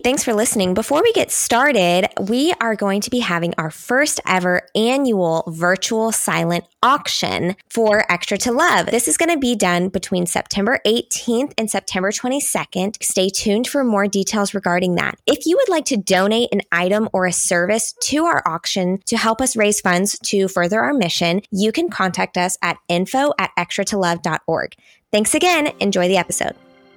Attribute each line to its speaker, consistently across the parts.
Speaker 1: Thanks for listening. Before we get started, we are going to be having our first ever annual virtual silent auction for Extra to Love. This is going to be done between September 18th and September 22nd. Stay tuned for more details regarding that. If you would like to donate an item or a service to our auction to help us raise funds to further our mission, you can contact us at info@extratolove.org. Thanks again. Enjoy the episode.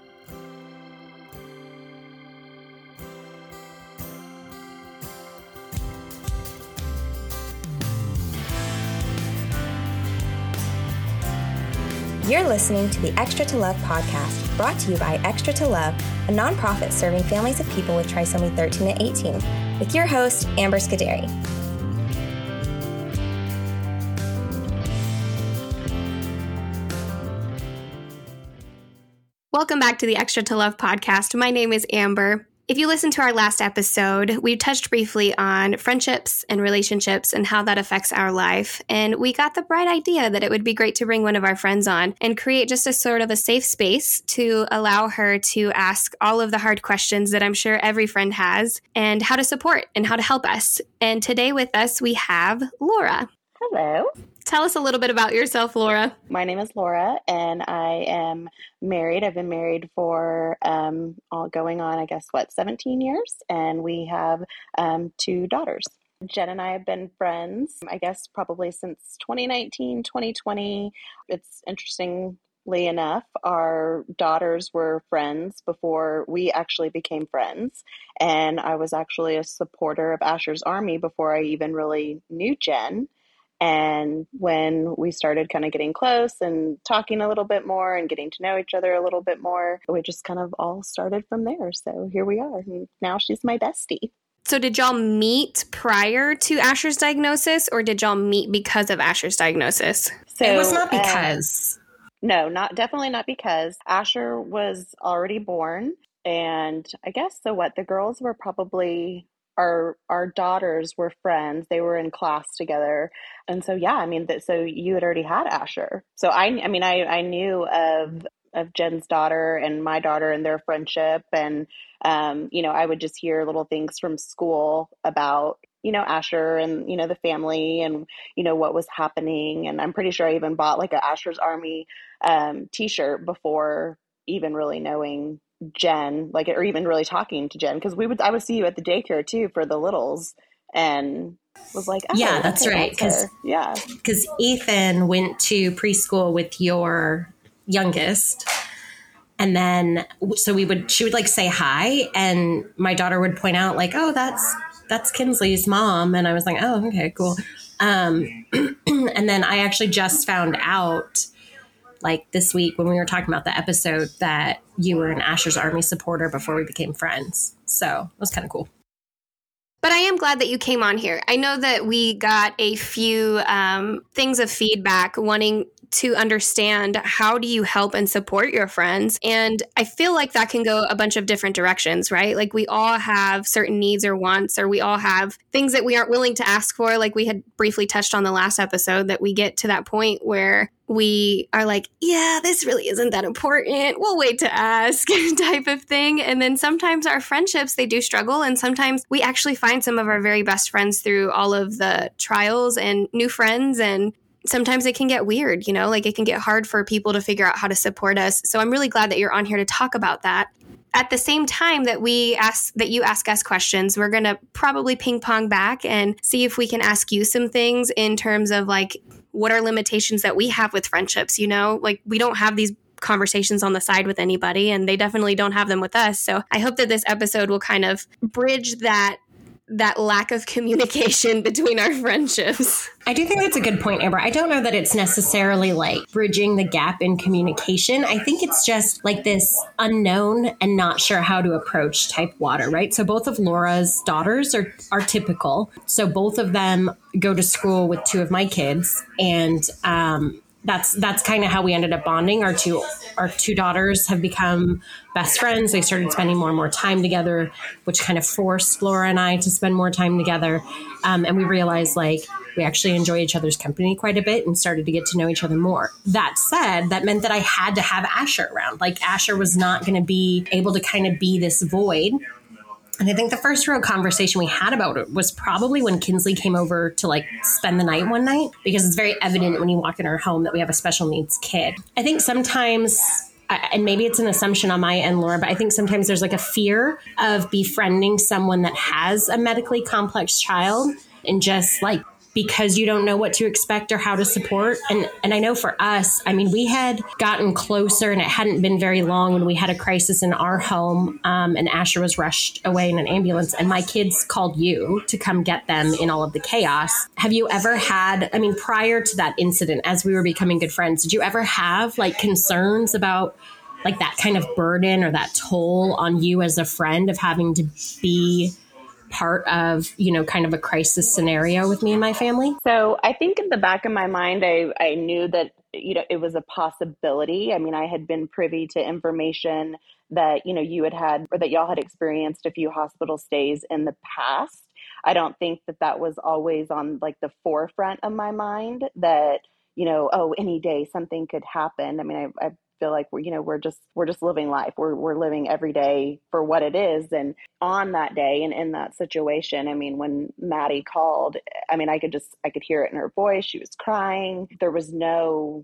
Speaker 1: You're listening to the Extra to Love podcast, brought to you by Extra to Love, a nonprofit serving families of people with trisomy 13 to 18, with your host, Amber Scuderi.
Speaker 2: Welcome back to the Extra to Love podcast. My name is Amber. If you listened to our last episode, we touched briefly on friendships and relationships and how that affects our life. And we got the bright idea that it would be great to bring one of our friends on and create just a sort of a safe space to allow her to ask all of the hard questions that I'm sure every friend has, and how to support and how to help us. And today with us, we have Laura.
Speaker 3: Hello.
Speaker 2: Tell us a little bit about yourself, Laura.
Speaker 3: My name is Laura, and I am married. I've been married for going on, 17 years, and we have 2 daughters. Jen and I have been friends, probably since 2019, 2020. It's interestingly enough, our daughters were friends before we actually became friends, and I was actually a supporter of Asher's Army before I even really knew Jen. And when we started kind of getting close and talking a little bit more and getting to know each other a little bit more, we just kind of all started from there. So here we are. And now she's my bestie.
Speaker 2: So did y'all meet prior to Asher's diagnosis, or did y'all meet because of Asher's diagnosis?
Speaker 4: So it was not because.
Speaker 3: No, definitely not because. Asher was already born. And the girls were probably... Our daughters were friends. They were in class together. And so, so you had already had Asher. So I knew of Jen's daughter and my daughter and their friendship. And, I would just hear little things from school about, Asher and, the family and, what was happening. And I'm pretty sure I even bought like a Asher's Army t-shirt before even really knowing Jen, or even really talking to Jen, because I would see you at the daycare too for the littles, and was like, oh,
Speaker 4: yeah, that's right. Because Ethan went to preschool with your youngest, and then she would like say hi, and my daughter would point out like, oh, that's Kinsley's mom, and I was like, oh, okay, cool. And then I actually just found out, like this week when we were talking about the episode, that you were an Asher's Army supporter before we became friends. So it was kind of cool.
Speaker 2: But I am glad that you came on here. I know that we got a few things of feedback wanting to understand how do you help and support your friends. And I feel like that can go a bunch of different directions, right? Like we all have certain needs or wants, or we all have things that we aren't willing to ask for. Like we had briefly touched on the last episode, that we get to that point where we are like, yeah, this really isn't that important. We'll wait to ask type of thing. And then sometimes our friendships, they do struggle. And sometimes we actually find some of our very best friends through all of the trials and new friends. And sometimes it can get weird, like it can get hard for people to figure out how to support us. So I'm really glad that you're on here to talk about that. At the same time that you ask us questions, we're going to probably ping pong back and see if we can ask you some things in terms of like, what are limitations that we have with friendships? Like we don't have these conversations on the side with anybody, and they definitely don't have them with us. So I hope that this episode will kind of bridge that lack of communication between our friendships.
Speaker 4: I do think that's a good point, Amber. I don't know that it's necessarily like bridging the gap in communication. I think it's just like this unknown and not sure how to approach type water, right? So both of Laura's daughters are typical. So both of them go to school with 2 of my kids, and that's kind of how we ended up bonding. Our two daughters have become best friends. They started spending more and more time together, which kind of forced Laura and I to spend more time together. And we realized like we actually enjoy each other's company quite a bit and started to get to know each other more. That said, that meant that I had to have Asher around. Like Asher was not going to be able to kind of be this void And I think the first real conversation we had about it was probably when Kinsley came over to like spend the night one night, because it's very evident when you walk in our home that we have a special needs kid. I think sometimes, and maybe it's an assumption on my end, Laura, but I think sometimes there's like a fear of befriending someone that has a medically complex child, and just like, because you don't know what to expect or how to support. And I know for us, I mean, we had gotten closer, and it hadn't been very long when we had a crisis in our home, and Asher was rushed away in an ambulance, and my kids called you to come get them in all of the chaos. Have you ever had, I mean, prior to that incident, as we were becoming good friends, did you ever have like concerns about like that kind of burden or that toll on you as a friend of having to be part of, you know, kind of a crisis scenario with me and my family?
Speaker 3: So I think in the back of my mind, I knew that, you know, it was a possibility. I mean, I had been privy to information that, you know, you had, or that y'all had experienced a few hospital stays in the past. I don't think that that was always on like the forefront of my mind, that, you know, oh, any day something could happen. I mean, I feel like we're just living life. We're living every day for what it is. And on that day and in that situation, I mean, when Maddie called, I mean, I could hear it in her voice. She was crying. There was no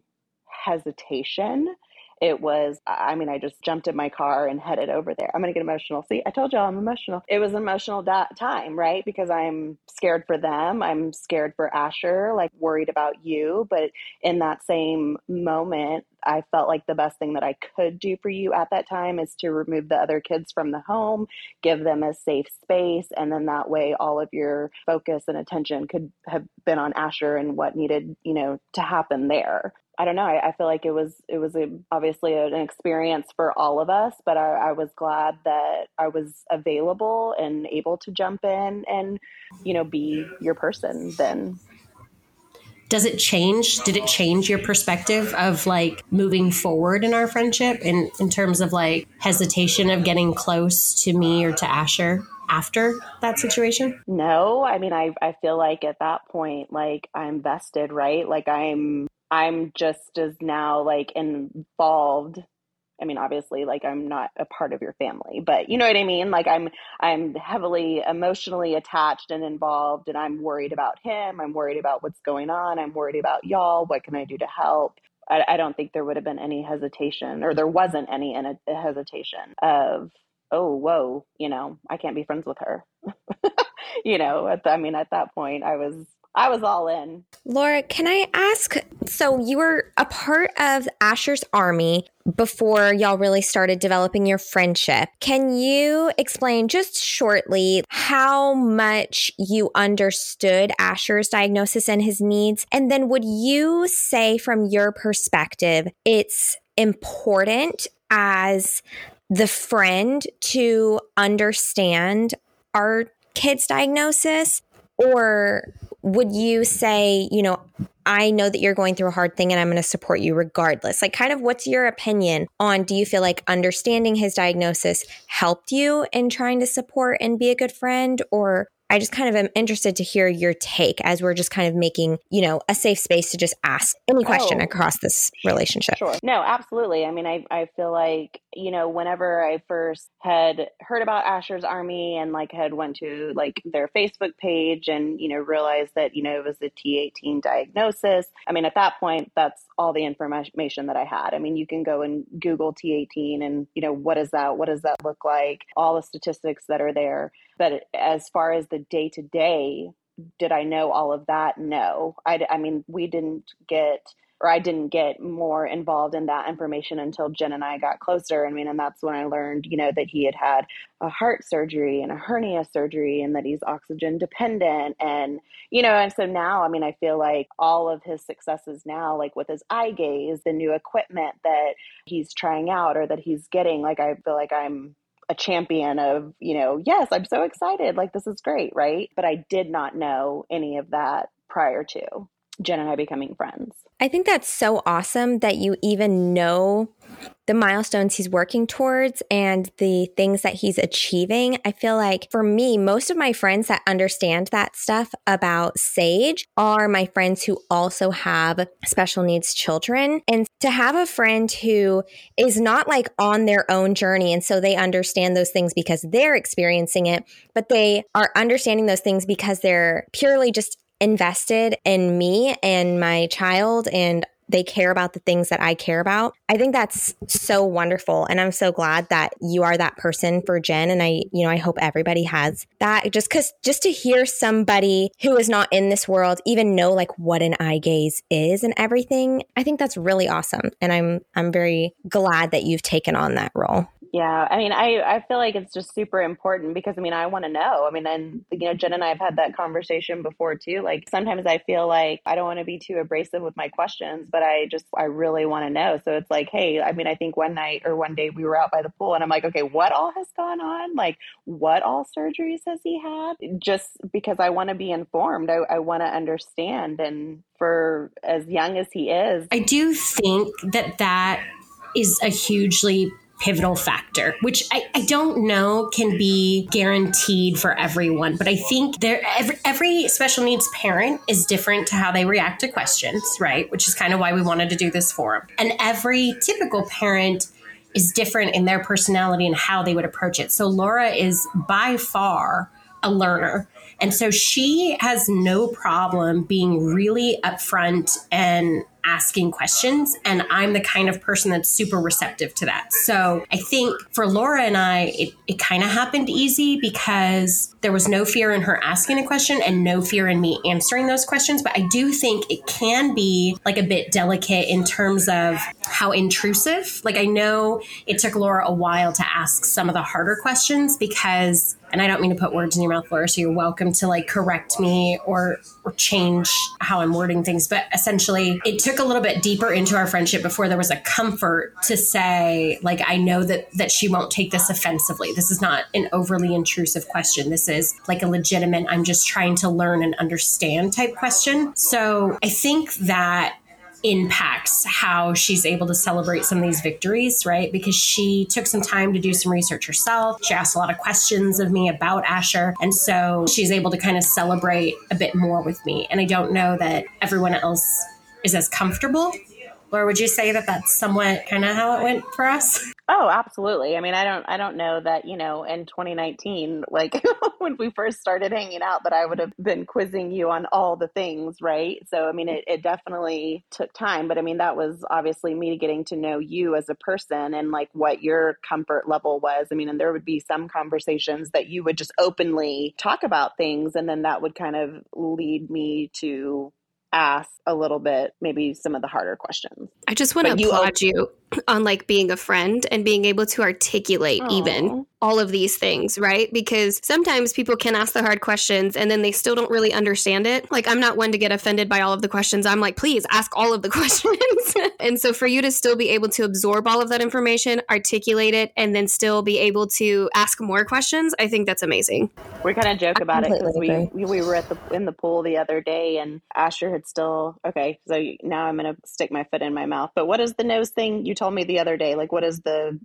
Speaker 3: hesitation. It was, I mean, I just jumped in my car and headed over there. I'm going to get emotional. See, I told y'all I'm emotional. It was an emotional time, right? Because I'm scared for them. I'm scared for Asher, like worried about you. But in that same moment, I felt like the best thing that I could do for you at that time is to remove the other kids from the home, give them a safe space. And then that way, all of your focus and attention could have been on Asher and what needed, you know, to happen there. I don't know. I feel like it was obviously an experience for all of us, but I was glad that I was available and able to jump in and, you know, be your person then.
Speaker 4: Did it change your perspective of like moving forward in our friendship in terms of like hesitation of getting close to me or to Asher after that situation?
Speaker 3: No, I mean, I feel like at that point, like I'm vested, right? Like I'm just as now like involved. I mean, obviously, like I'm not a part of your family, but you know what I mean? Like I'm heavily emotionally attached and involved, and I'm worried about him. I'm worried about what's going on. I'm worried about y'all. What can I do to help? I don't think there would have been any hesitation, or there wasn't any hesitation of, oh, whoa, you know, I can't be friends with her. You know, at that point, I was all in.
Speaker 1: Laura, can I ask, so you were a part of Asher's army before y'all really started developing your friendship. Can you explain just shortly how much you understood Asher's diagnosis and his needs? And then would you say from your perspective, it's important as the friend to understand our kid's diagnosis? Or would you say, you know, I know that you're going through a hard thing and I'm going to support you regardless? Like, kind of what's your opinion on, do you feel like understanding his diagnosis helped you in trying to support and be a good friend? Or I just kind of am interested to hear your take as we're just kind of making, you know, a safe space to just ask any question across this relationship.
Speaker 3: Sure. No, absolutely. I mean, I feel like, you know, whenever I first had heard about Asher's Army and like had went to like their Facebook page and, you know, realized that, you know, it was a T18 diagnosis. I mean, at that point, that's all the information that I had. I mean, you can go and Google T18 and, you know, what is that? What does that look like? All the statistics that are there. But as far as the day-to-day, did I know all of that? No. I mean, I didn't get more involved in that information until Jen and I got closer. I mean, and that's when I learned, you know, that he had a heart surgery and a hernia surgery and that he's oxygen dependent. And, you know, and so now, I mean, I feel like all of his successes now, like with his eye gaze, the new equipment that he's trying out or that he's getting, like, I feel like I'm a champion of, you know, yes, I'm so excited. Like, this is great. Right. But I did not know any of that prior to Jen and I becoming friends.
Speaker 1: I think that's so awesome that you even know the milestones he's working towards and the things that he's achieving. I feel like for me, most of my friends that understand that stuff about Sage are my friends who also have special needs children. And to have a friend who is not like on their own journey, and so they understand those things because they're experiencing it, but they are understanding those things because they're purely just invested in me and my child, and they care about the things that I care about. I think that's so wonderful. And I'm so glad that you are that person for Jen. And I hope everybody has that, just to hear somebody who is not in this world even know like what an eye gaze is and everything. I think that's really awesome. And I'm very glad that you've taken on that role.
Speaker 3: Yeah. I mean, I feel like it's just super important because, I mean, I want to know. I mean, and, Jen and I have had that conversation before too. Like sometimes I feel like I don't want to be too abrasive with my questions, but I really want to know. So it's like, hey, I mean, I think one day we were out by the pool and I'm like, okay, what all has gone on? Like what all surgeries has he had? Just because I want to be informed. I want to understand. And for as young as he is.
Speaker 4: I do think that is a hugely pivotal factor, which I don't know can be guaranteed for everyone, but I think every special needs parent is different to how they react to questions, right? Which is kind of why we wanted to do this forum. And every typical parent is different in their personality and how they would approach it. So Laura is by far a learner. And so she has no problem being really upfront and asking questions. And I'm the kind of person that's super receptive to that. So I think for Laura and I, it kind of happened easy because there was no fear in her asking a question and no fear in me answering those questions. But I do think it can be like a bit delicate in terms of how intrusive. Like I know it took Laura a while to ask some of the harder questions because, and I don't mean to put words in your mouth, Laura, so you're welcome to like correct me or change how I'm wording things. But essentially, it took a little bit deeper into our friendship before there was a comfort to say, like, I know that she won't take this offensively. This is not an overly intrusive question. This is like a legitimate, I'm just trying to learn and understand type question. So I think that impacts how she's able to celebrate some of these victories, right? Because she took some time to do some research herself. She asked a lot of questions of me about Asher. And so she's able to kind of celebrate a bit more with me. And I don't know that everyone else is as comfortable. Or would you say that that's somewhat kind of how it went for us?
Speaker 3: Oh, absolutely. I mean, I don't know that, in 2019, like when we first started hanging out, that I would have been quizzing you on all the things, right? So, I mean, it definitely took time, but I mean, that was obviously me getting to know you as a person and like what your comfort level was. I mean, and there would be some conversations that you would just openly talk about things, and then that would kind of lead me to ask a little bit, maybe some of the harder questions.
Speaker 2: I just want to applaud you on like being a friend and being able to articulate even all of these things, right? Because sometimes people can ask the hard questions and then they still don't really understand it. Like I'm not one to get offended by all of the questions. I'm like, please ask all of the questions. And so for you to still be able to absorb all of that information, articulate it, and then still be able to ask more questions, I think that's amazing.
Speaker 3: We kind of joke about it because we were in the pool the other day and Asher had still, okay, so now I'm going to stick my foot in my mouth. But what is the nose thing you told me the other day? Like, what is the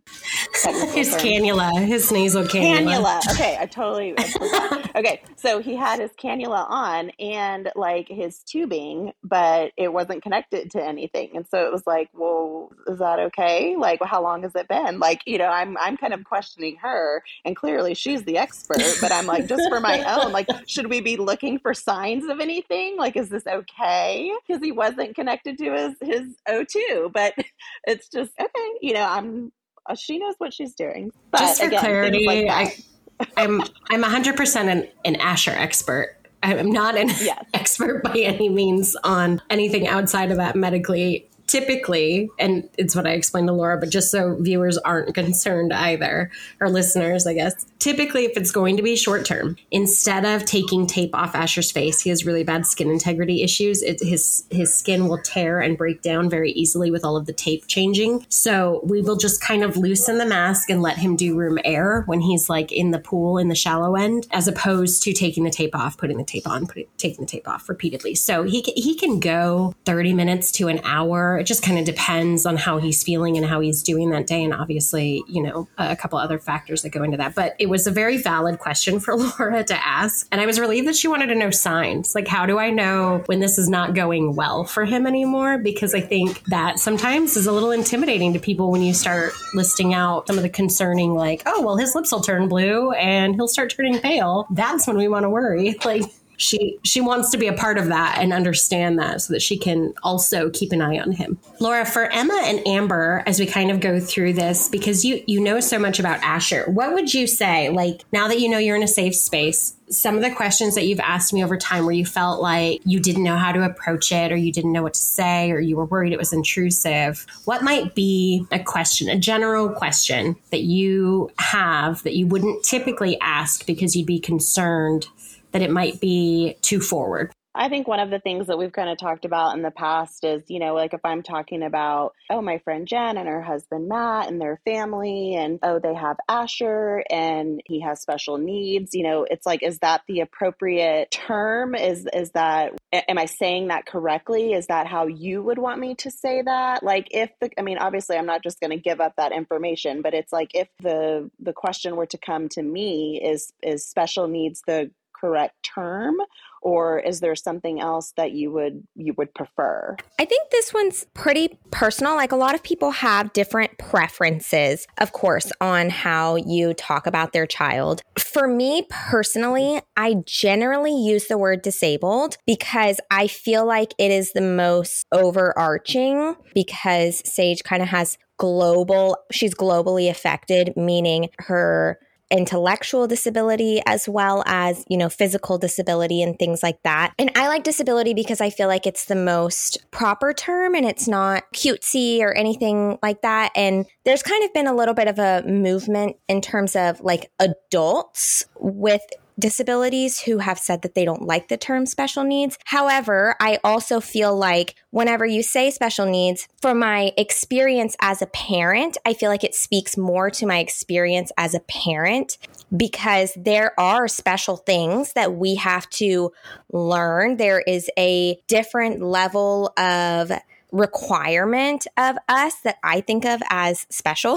Speaker 4: his term? Cannula, his nasal cannula.
Speaker 3: Okay, I forgot. Okay, so he had his cannula on and like his tubing, but it wasn't connected to anything. And so it was like, well, is that okay? Like, how long has it been? Like, I'm kind of questioning her, and clearly she's the expert, but I'm like, just for my own, like, should we be looking for signs of anything? Like, is this okay? Because he wasn't connected to his O2, but it's just okay. She knows what she's doing. But
Speaker 4: just for
Speaker 3: again,
Speaker 4: clarity,
Speaker 3: like
Speaker 4: I'm 100% an Asher expert. I'm not an expert by any means on anything outside of that medically. Typically, and it's what I explained to Laura, but just so viewers aren't concerned either, or listeners, I guess, typically if it's going to be short term, instead of taking tape off Asher's face, he has really bad skin integrity issues. His skin will tear and break down very easily with all of the tape changing. So we will just kind of loosen the mask and let him do room air when he's like in the pool in the shallow end, as opposed to taking the tape off, putting the tape on, taking the tape off repeatedly. So he can go 30 minutes to an hour It just kind of depends on how he's feeling and how he's doing that day. And obviously, a couple other factors that go into that. But it was a very valid question for Laura to ask. And I was relieved that she wanted to know signs. Like, how do I know when this is not going well for him anymore? Because I think that sometimes is a little intimidating to people when you start listing out some of the concerning, like, oh, well, his lips will turn blue and he'll start turning pale. That's when we want to worry. Like, she wants to be a part of that and understand that so that she can also keep an eye on him. Laura, for Emma and Amber, as we kind of go through this, because you know so much about Asher, what would you say, like, now that you know you're in a safe space, some of the questions that you've asked me over time where you felt like you didn't know how to approach it, or you didn't know what to say, or you were worried it was intrusive, what might be a question, a general question that you have that you wouldn't typically ask because you'd be concerned that it might be too forward?
Speaker 3: I think one of the things that we've kind of talked about in the past is, like if I'm talking about, oh, my friend Jen and her husband Matt and their family, and oh, they have Asher and he has special needs, it's like, is that the appropriate term? Is that, am I saying that correctly? Is that how you would want me to say that? Like obviously I'm not just going to give up that information, but it's like, if the question were to come to me, is special needs the correct term, or is there something else that you would prefer?
Speaker 1: I think this one's pretty personal. Like, a lot of people have different preferences, of course, on how you talk about their child. For me personally, I generally use the word disabled because I feel like it is the most overarching, because Sage kind of has she's globally affected, meaning her intellectual disability as well as, physical disability and things like that. And I like disability because I feel like it's the most proper term and it's not cutesy or anything like that. And there's kind of been a little bit of a movement in terms of like adults with disabilities who have said that they don't like the term special needs. However, I also feel like whenever you say special needs, from my experience as a parent, I feel like it speaks more to my experience as a parent, because there are special things that we have to learn. There is a different level of requirement of us that I think of as special,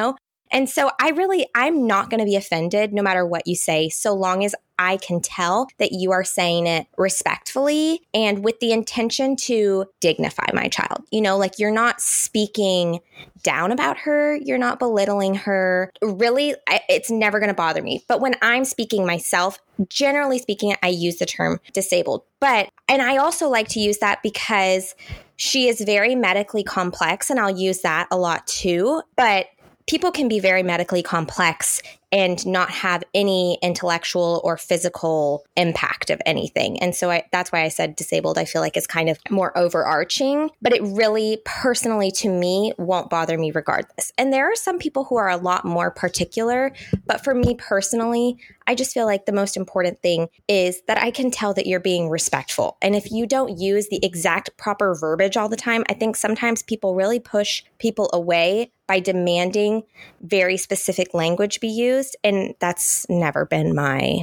Speaker 1: And so I'm not going to be offended no matter what you say, so long as I can tell that you are saying it respectfully and with the intention to dignify my child. Like, you're not speaking down about her. You're not belittling her. Really, it's never going to bother me. But when I'm speaking myself, generally speaking, I use the term disabled. And I also like to use that because she is very medically complex, and I'll use that a lot too. But people can be very medically complex and not have any intellectual or physical impact of anything. And so that's why I said disabled. I feel like it's kind of more overarching, but it really personally to me won't bother me regardless. And there are some people who are a lot more particular, but for me personally, I just feel like the most important thing is that I can tell that you're being respectful. And if you don't use the exact proper verbiage all the time, I think sometimes people really push people away by demanding very specific language be used. And that's never been my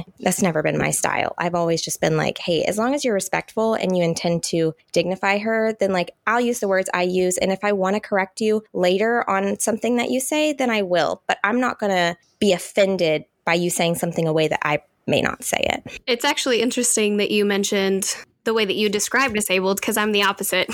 Speaker 1: style. I've always just been like, hey, as long as you're respectful and you intend to dignify her, then like I'll use the words I use. And if I want to correct you later on something that you say, then I will. But I'm not going to be offended by you saying something a way that I may not say it.
Speaker 2: It's actually interesting that you mentioned the way that you describe disabled, because I'm the opposite.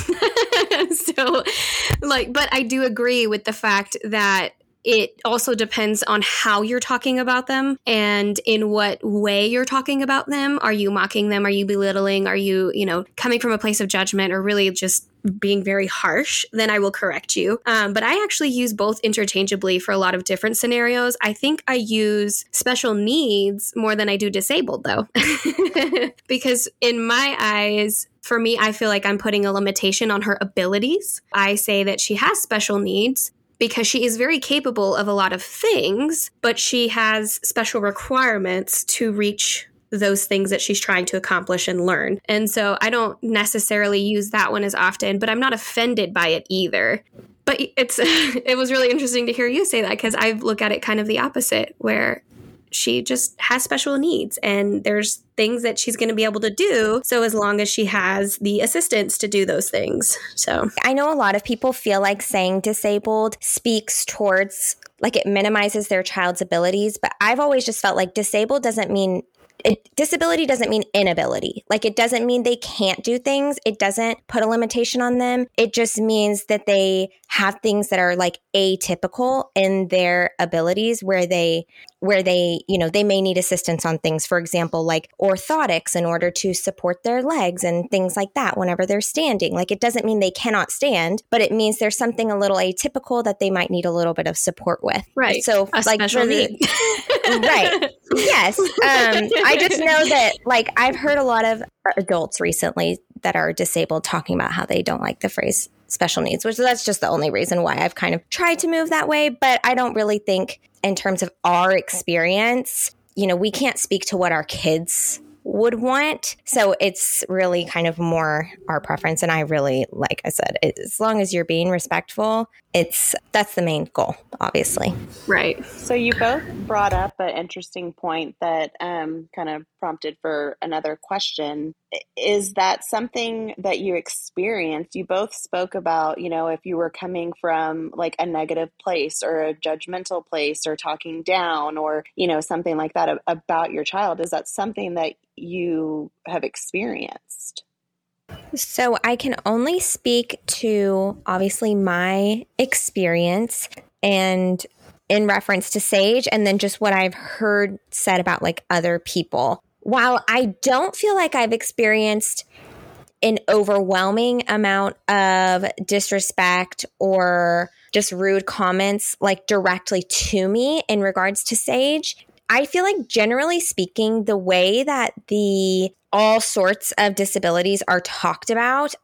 Speaker 2: But I do agree with the fact that it also depends on how you're talking about them and in what way you're talking about them. Are you mocking them? Are you belittling? Are you, coming from a place of judgment or really just being very harsh? Then I will correct you. But I actually use both interchangeably for a lot of different scenarios. I think I use special needs more than I do disabled, though, because in my eyes, for me, I feel like I'm putting a limitation on her abilities. I say that she has special needs because she is very capable of a lot of things, but she has special requirements to reach those things that she's trying to accomplish and learn. And so I don't necessarily use that one as often, but I'm not offended by it either. But it was really interesting to hear you say that, because I look at it kind of the opposite, where she just has special needs and there's things that she's going to be able to do. So as long as she has the assistance to do those things. So
Speaker 1: I know a lot of people feel like saying disabled speaks towards like it minimizes their child's abilities, but I've always just felt like disabled doesn't mean disability doesn't mean inability. Like it doesn't mean they can't do things. It doesn't put a limitation on them. It just means that they have things that are like atypical in their abilities where they, you know, they may need assistance on things, for example, like orthotics in order to support their legs and things like that whenever they're standing. Like it doesn't mean they cannot stand, but it means there's something a little atypical that they might need a little bit of support with.
Speaker 2: Right.
Speaker 1: So
Speaker 2: a
Speaker 1: like
Speaker 2: special need.
Speaker 1: Right. Yes. I just know that like I've heard a lot of adults recently that are disabled talking about how they don't like the phrase special needs, which that's just the only reason why I've kind of tried to move that way. But I don't really think in terms of our experience, you know, we can't speak to what our kids would want. So it's really kind of more our preference. And I really, like I said, as long as you're being respectful, that's the main goal, obviously.
Speaker 2: Right.
Speaker 3: So you both brought up an interesting point that kind of prompted for another question. Is that something that you experienced? You both spoke about, you know, if you were coming from like a negative place or a judgmental place or talking down or, you know, something like that about your child. Is that something that you have experienced?
Speaker 1: So I can only speak to obviously my experience and in reference to Sage and then just what I've heard said about like other people. While I don't feel like I've experienced an overwhelming amount of disrespect or just rude comments like directly to me in regards to Sage, I feel like generally speaking, the way that all sorts of disabilities are talked about,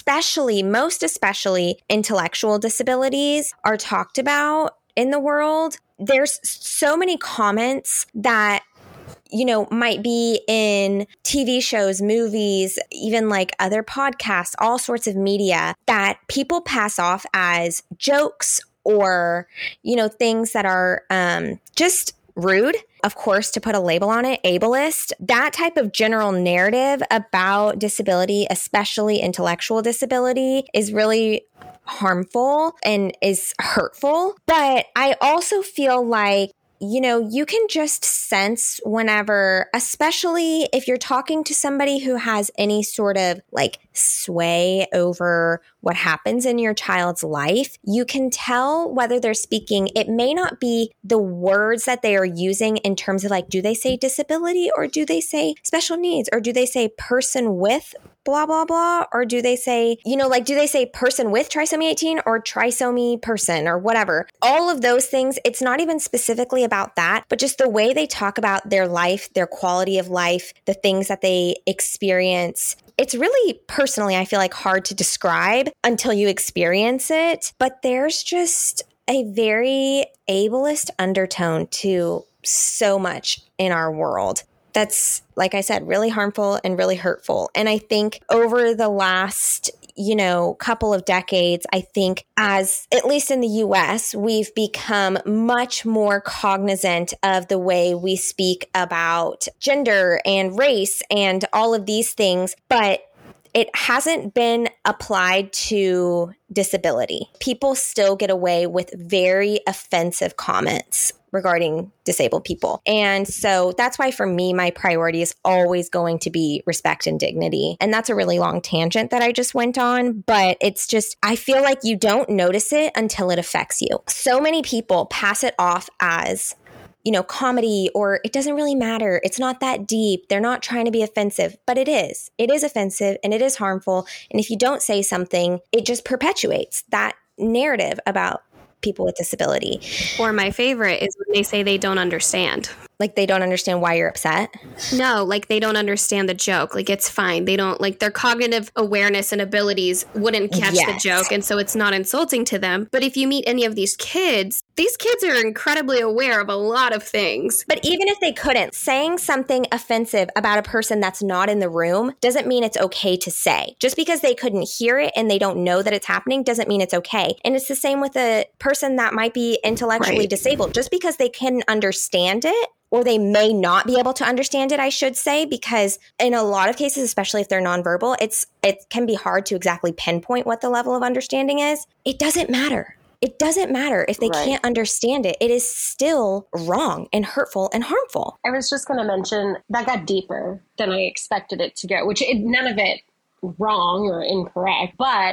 Speaker 1: most especially intellectual disabilities are talked about in the world. There's so many comments that, you know, might be in TV shows, movies, even like other podcasts, all sorts of media that people pass off as jokes or, you know, things that are just rude, of course, to put a label on it, ableist. That type of general narrative about disability, especially intellectual disability, is really harmful and is hurtful. But I also feel like, you know, you can just sense whenever, especially if you're talking to somebody who has any sort of like sway over what happens in your child's life, you can tell whether they're speaking. It may not be the words that they are using in terms of like, do they say disability or do they say special needs or do they say person with blah, blah, blah? Or do they say, you know, like, do they say person with trisomy 18 or trisomy person or whatever? All of those things, it's not even specifically about that, but just the way they talk about their life, their quality of life, the things that they experience. It's really personally, I feel like hard to describe until you experience it. But there's just a very ableist undertone to so much in our world. That's, like I said, really harmful and really hurtful. And I think over the last, you know, couple of decades, I think as, at least in the US, we've become much more cognizant of the way we speak about gender and race and all of these things. But it hasn't been applied to disability. People still get away with very offensive comments regarding disabled people. And so that's why for me, my priority is always going to be respect and dignity. And that's a really long tangent that I just went on, but it's just, I feel like you don't notice it until it affects you. So many people pass it off as, you know, comedy, or it doesn't really matter. It's not that deep. They're not trying to be offensive, but it is. It is offensive and it is harmful. And if you don't say something, it just perpetuates that narrative about people with disability.
Speaker 2: Or my favorite is when they say they don't understand.
Speaker 1: Like they don't understand why you're upset?
Speaker 2: No, like they don't understand the joke. Like it's fine. They don't, like their cognitive awareness and abilities wouldn't catch the joke. And so it's not insulting to them. But if you meet any of these kids are incredibly aware of a lot of things.
Speaker 1: But even if they couldn't, saying something offensive about a person that's not in the room doesn't mean it's okay to say. Just because they couldn't hear it and they don't know that it's happening doesn't mean it's okay. And it's the same with a person that might be intellectually disabled. Just because they can understand it or they may not be able to understand it, I should say, because in a lot of cases, especially if they're nonverbal, it can be hard to exactly pinpoint what the level of understanding is. It doesn't matter. It doesn't matter if they can't understand it. It is still wrong and hurtful and harmful.
Speaker 4: I was just going to mention that got deeper than I expected it to go, none of it wrong or incorrect. But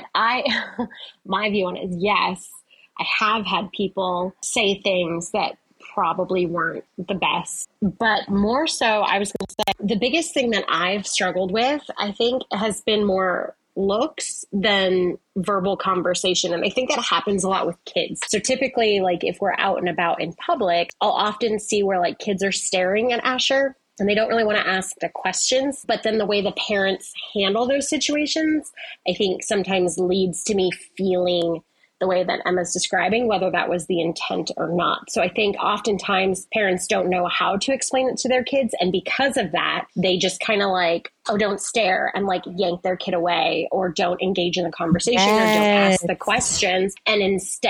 Speaker 4: my view on it is, yes, I have had people say things that probably weren't the best. But more so, I was going to say, the biggest thing that I've struggled with, I think, has been more looks than verbal conversation. And I think that happens a lot with kids. So typically, like if we're out and about in public, I'll often see where like kids are staring at Asher and they don't really want to ask the questions. But then the way the parents handle those situations, I think sometimes leads to me feeling the way that Emma's describing, whether that was the intent or not. So I think oftentimes parents don't know how to explain it to their kids. And because of that, they just kind of like, oh, don't stare and like yank their kid away, or don't engage in the conversation, or don't ask the questions. And instead,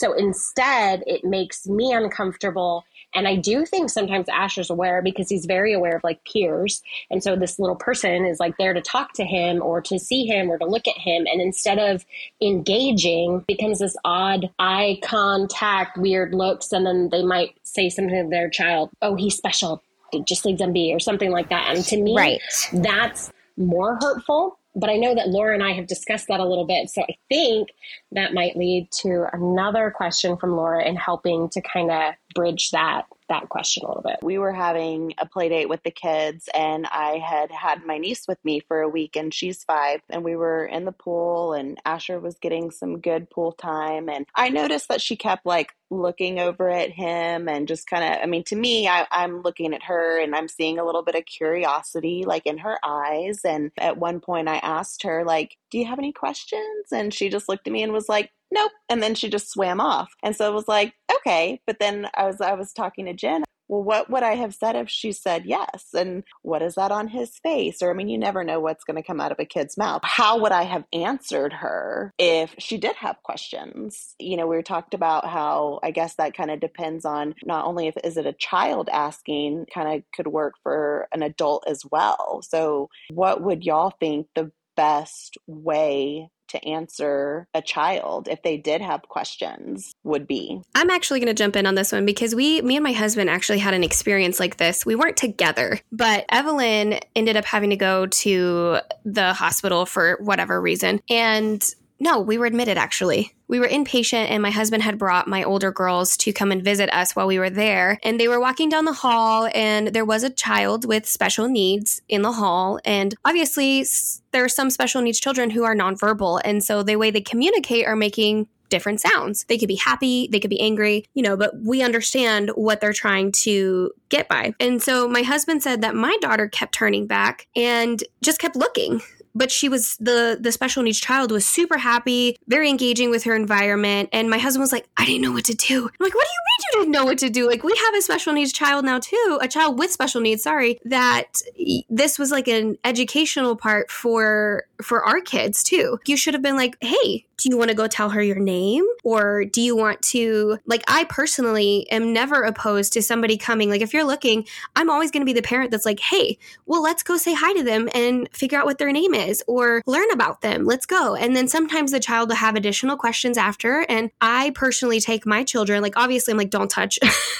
Speaker 4: it makes me uncomfortable. And I do think sometimes Asher's aware, because he's very aware of like peers. And so this little person is like there to talk to him or to see him or to look at him. And instead of engaging, becomes this odd eye contact, weird looks. And then they might say something to their child, oh, he's special, just leave them be, or something like that. And to me, that's more hurtful. But I know that Laura and I have discussed that a little bit. So I think that might lead to another question from Laura in helping to kind of bridge that question a little bit.
Speaker 3: We were having a play date with the kids, and I had my niece with me for a week, and she's 5, and we were in the pool, and Asher was getting some good pool time. And I noticed that she kept like looking over at him and just kind of, to me, I'm looking at her and I'm seeing a little bit of curiosity like in her eyes. And at one point I asked her, like, do you have any questions? And she just looked at me and was like, nope. And then she just swam off. And so it was like, okay. But then I was talking to Jen. Well, what would I have said if she said yes? And what is that on his face? Or, you never know what's going to come out of a kid's mouth. How would I have answered her if she did have questions? We talked about how I guess that kind of depends on not only is it a child asking, kind of could work for an adult as well. So what would y'all think the best way to answer a child if they did have questions would be?
Speaker 2: I'm actually going to jump in on this one because me and my husband actually had an experience like this. We weren't together, but Evelyn ended up having to go to the hospital for whatever reason. And no, we were admitted actually. We were inpatient, and my husband had brought my older girls to come and visit us while we were there. And they were walking down the hall, and there was a child with special needs in the hall. And obviously, there are some special needs children who are nonverbal. And so the way they communicate are making different sounds. They could be happy, they could be angry, but we understand what they're trying to get by. And so my husband said that my daughter kept turning back and just kept looking. But she was, the special needs child was super happy, very engaging with her environment. And my husband was like, I didn't know what to do. I'm like, what do you mean you didn't know what to do? Like, we have a special needs child now too, a child with special needs, that this was like an educational part for our kids too. You should have been like, hey, do you want to go tell her your name? Or do you want to, like, I personally am never opposed to somebody coming. Like, if you're looking, I'm always going to be the parent that's like, hey, well, let's go say hi to them and figure out what their name is or learn about them. Let's go. And then sometimes the child will have additional questions after. And I personally take my children, like, obviously I'm like, don't touch.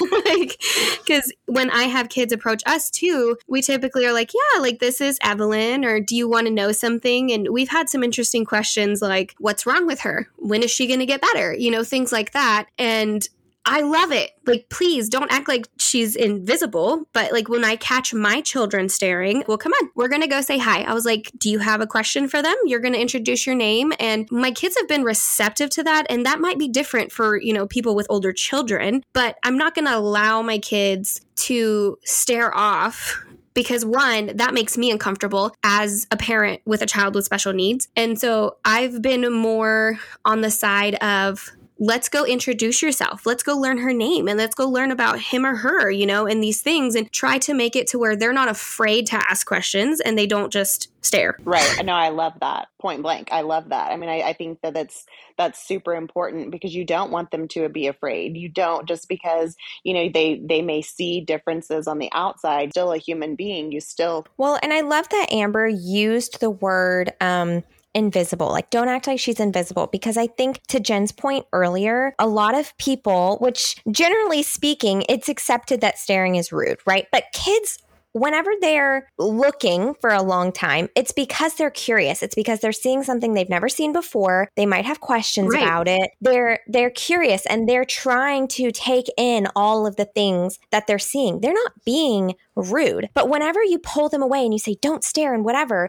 Speaker 2: Because when I have kids approach us too, we typically are like, yeah, like, this is Evelyn, or do you want to know something? And we've had some interesting questions like, what's wrong with her? When is she going to get better? Things like that. And I love it. Like, please don't act like she's invisible. But like, when I catch my children staring, well, come on, we're going to go say hi. I was like, do you have a question for them? You're going to introduce your name. And my kids have been receptive to that. And that might be different for, people with older children, but I'm not going to allow my kids to stare off, because one, that makes me uncomfortable as a parent with a child with special needs. And so I've been more on the side of, let's go introduce yourself. Let's go learn her name and let's go learn about him or her, and these things, and try to make it to where they're not afraid to ask questions and they don't just stare.
Speaker 3: Right. No, I love that. Point blank. I love that. I mean, I think that that's super important, because you don't want them to be afraid. You don't, just because, they may see differences on the outside, still a human being, you still.
Speaker 1: Well, and I love that Amber used the word, invisible. Like, don't act like she's invisible, because I think, to Jen's point earlier, a lot of people, which generally speaking, it's accepted that staring is rude, right? But kids, whenever they're looking for a long time, it's because they're curious. It's because they're seeing something they've never seen before. They might have questions about it. They're curious and they're trying to take in all of the things that they're seeing. They're not being rude. But whenever you pull them away and you say, don't stare and whatever,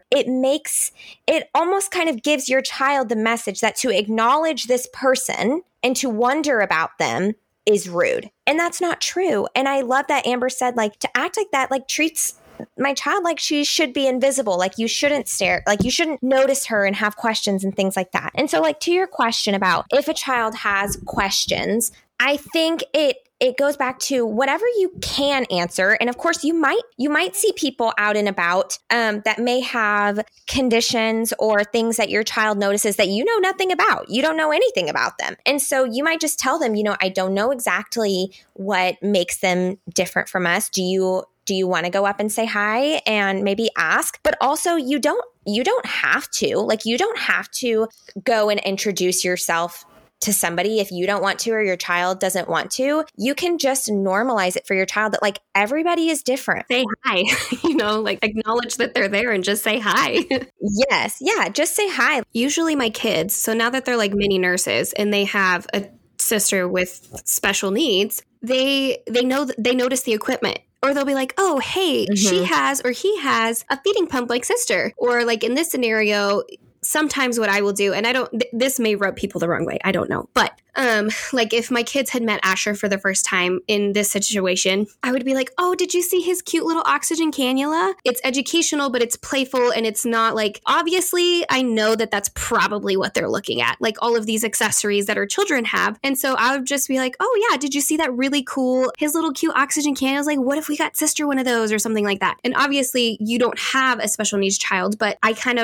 Speaker 1: it almost kind of gives your child the message that to acknowledge this person and to wonder about them is rude. And that's not true. And I love that Amber said, like, to act like that, like, treats my child like she should be invisible. Like, you shouldn't stare, like, you shouldn't notice her and have questions and things like that. And so, like, to your question about if a child has questions, I think it goes back to whatever you can answer. And of course, you might see people out and about that may have conditions or things that your child notices that you know nothing about. You don't know anything about them. And so you might just tell them, I don't know exactly what makes them different from us. Do you want to go up and say hi and maybe ask? But also, you don't have to. Like, you don't have to go and introduce yourself to somebody if you don't want to or your child doesn't want to. You can just normalize it for your child that, like, everybody is different.
Speaker 2: Say hi, like, acknowledge that they're there and just say hi.
Speaker 1: Yes. Yeah. Just say hi.
Speaker 2: Usually my kids, so now that they're like mini nurses and they have a sister with special needs, they notice the equipment. Or they'll be like, oh, hey, she has or he has a feeding pump like sister. Or like in this scenario, sometimes what I will do, and this may rub people the wrong way, I don't know. But like if my kids had met Asher for the first time in this situation, I would be like, oh, did you see his cute little oxygen cannula? It's educational, but it's playful. And it's not like, obviously, I know that that's probably what they're looking at, like all of these accessories that our children have. And so I would just be like, oh yeah, did you see that really cool, his little cute oxygen cannula? Like, what if we got sister one of those or something like that? And obviously you don't have a special needs child, but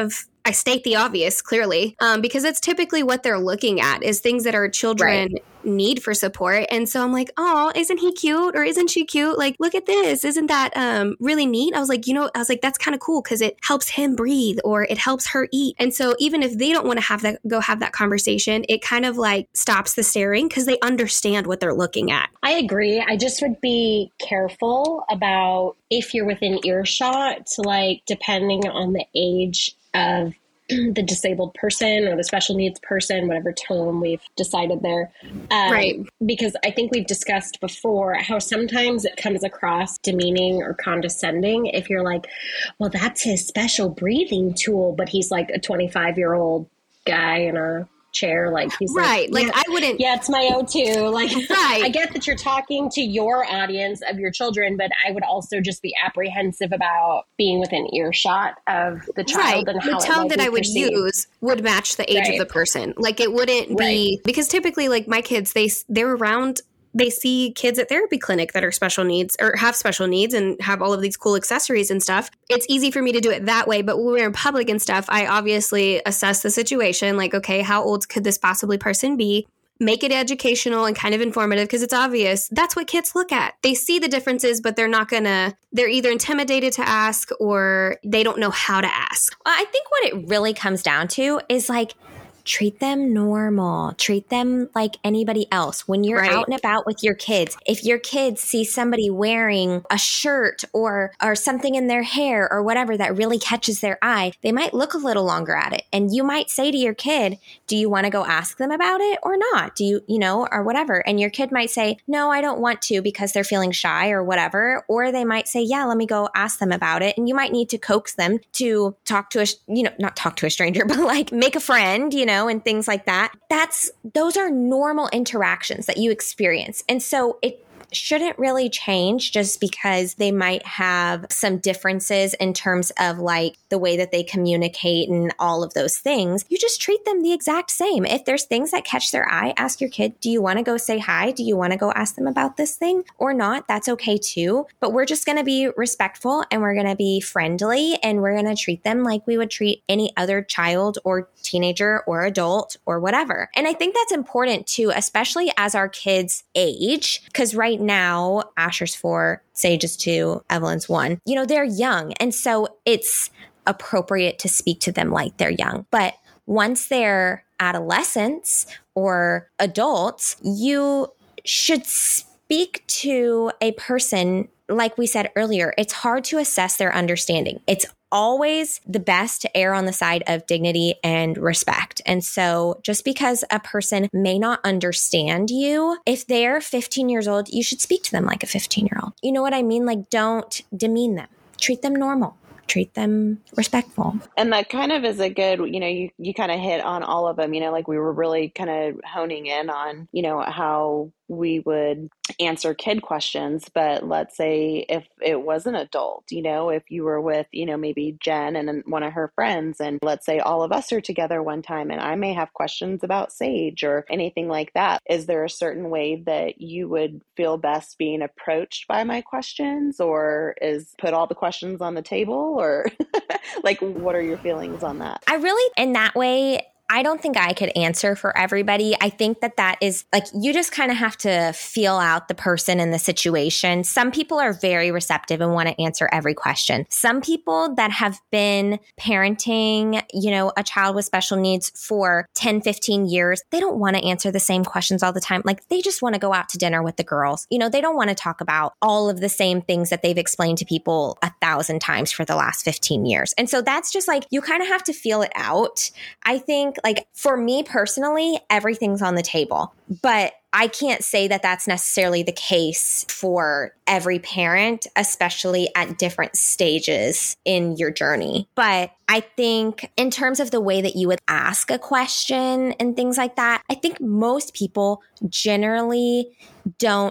Speaker 2: I state the obvious clearly, because it's typically what they're looking at is things that our children need for support. And so I'm like, oh, isn't he cute? Or isn't she cute? Like, look at this. Isn't that really neat? I was like, that's kind of cool because it helps him breathe or it helps her eat. And so even if they don't want to go have that conversation, it kind of like stops the staring because they understand what they're looking at.
Speaker 4: I agree. I just would be careful about if you're within earshot, like depending on the age of the disabled person or the special needs person, whatever tone we've decided there.
Speaker 2: Right.
Speaker 4: Because I think we've discussed before how sometimes it comes across demeaning or condescending if you're like, well, that's his special breathing tool, but he's like a 25-year-old guy in a chair, like he's
Speaker 2: right. Like,
Speaker 4: yeah,
Speaker 2: I wouldn't.
Speaker 4: Yeah, it's my O2. Like,
Speaker 2: right.
Speaker 4: I get that you're talking to your audience of your children, but I would also just be apprehensive about being within earshot of the child and how
Speaker 2: the tone that I would
Speaker 4: perceived.
Speaker 2: Use would match the age of the person. Like, it wouldn't be because typically, like my kids, they're around. They see kids at therapy clinic that are special needs or have special needs and have all of these cool accessories and stuff. It's easy for me to do it that way. But when we're in public and stuff, I obviously assess the situation. Like, okay, how old could this possibly person be? Make it educational and kind of informative because it's obvious. That's what kids look at. They see the differences, but they're either intimidated to ask or they don't know how to ask.
Speaker 1: Well, I think what it really comes down to is like, treat them normal. Treat them like anybody else. When you're out and about with your kids, if your kids see somebody wearing a shirt or something in their hair or whatever that really catches their eye, they might look a little longer at it. And you might say to your kid, do you want to go ask them about it or not? Do you or whatever. And your kid might say, no, I don't want to because they're feeling shy or whatever. Or they might say, yeah, let me go ask them about it. And you might need to coax them to talk to not talk to a stranger, but like make a friend, and things like that. Those are normal interactions that you experience. And so shouldn't really change just because they might have some differences in terms of like the way that they communicate and all of those things. You just treat them the exact same. If there's things that catch their eye, ask your kid, do you want to go say hi? Do you want to go ask them about this thing or not? That's okay too. But we're just going to be respectful and we're going to be friendly and we're going to treat them like we would treat any other child or teenager or adult or whatever. And I think that's important too, especially as our kids age, because right now Asher's 4, Sage is 2, Evelyn's 1, they're young. And so it's appropriate to speak to them like they're young. But once they're adolescents or adults, you should speak to a person. Like we said earlier, it's hard to assess their understanding. It's always the best to err on the side of dignity and respect. And so just because a person may not understand you, if they're 15 years old, you should speak to them like a 15-year-old. You know what I mean? Like, don't demean them. Treat them normal. Treat them respectful.
Speaker 3: And that kind of is a good, you kind of hit on all of them, like we were really kind of honing in on, how we would answer kid questions. But let's say if it was an adult, if you were with, maybe Jen and one of her friends, and let's say all of us are together one time and I may have questions about Sage or anything like that. Is there a certain way that you would feel best being approached by my questions, or is put all the questions on the table, or like, what are your feelings on that?
Speaker 1: I really, in that way, I don't think I could answer for everybody. I think that is like, you just kind of have to feel out the person and the situation. Some people are very receptive and want to answer every question. Some people that have been parenting, a child with special needs for 10, 15 years, they don't want to answer the same questions all the time. Like, they just want to go out to dinner with the girls. They don't want to talk about all of the same things that they've explained to people 1,000 times for the last 15 years. And so that's just like, you kind of have to feel it out. I think, like, for me personally, everything's on the table, but I can't say that that's necessarily the case for every parent, especially at different stages in your journey. But I think in terms of the way that you would ask a question and things like that, I think most people generally don't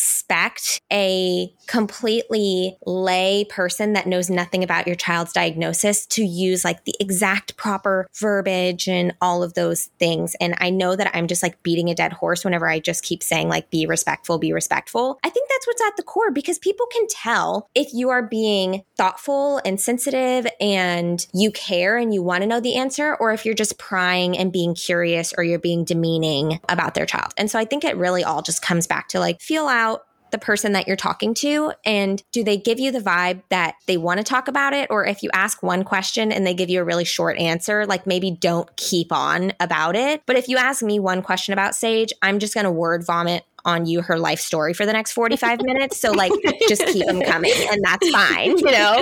Speaker 1: expect a completely lay person that knows nothing about your child's diagnosis to use like the exact proper verbiage and all of those things. And I know that I'm just like beating a dead horse whenever I just keep saying like, be respectful, be respectful. I think that's what's at the core, because people can tell if you are being thoughtful and sensitive and you care and you want to know the answer, or if you're just prying and being curious or you're being demeaning about their child. And so I think it really all just comes back to like, feel out the person that you're talking to, and do they give you the vibe that they want to talk about it? Or if you ask one question and they give you a really short answer, like maybe don't keep on about it. But if you ask me one question about Sage, I'm just going to word vomit on you her life story for the next 45 minutes. So like, just keep them coming and that's fine,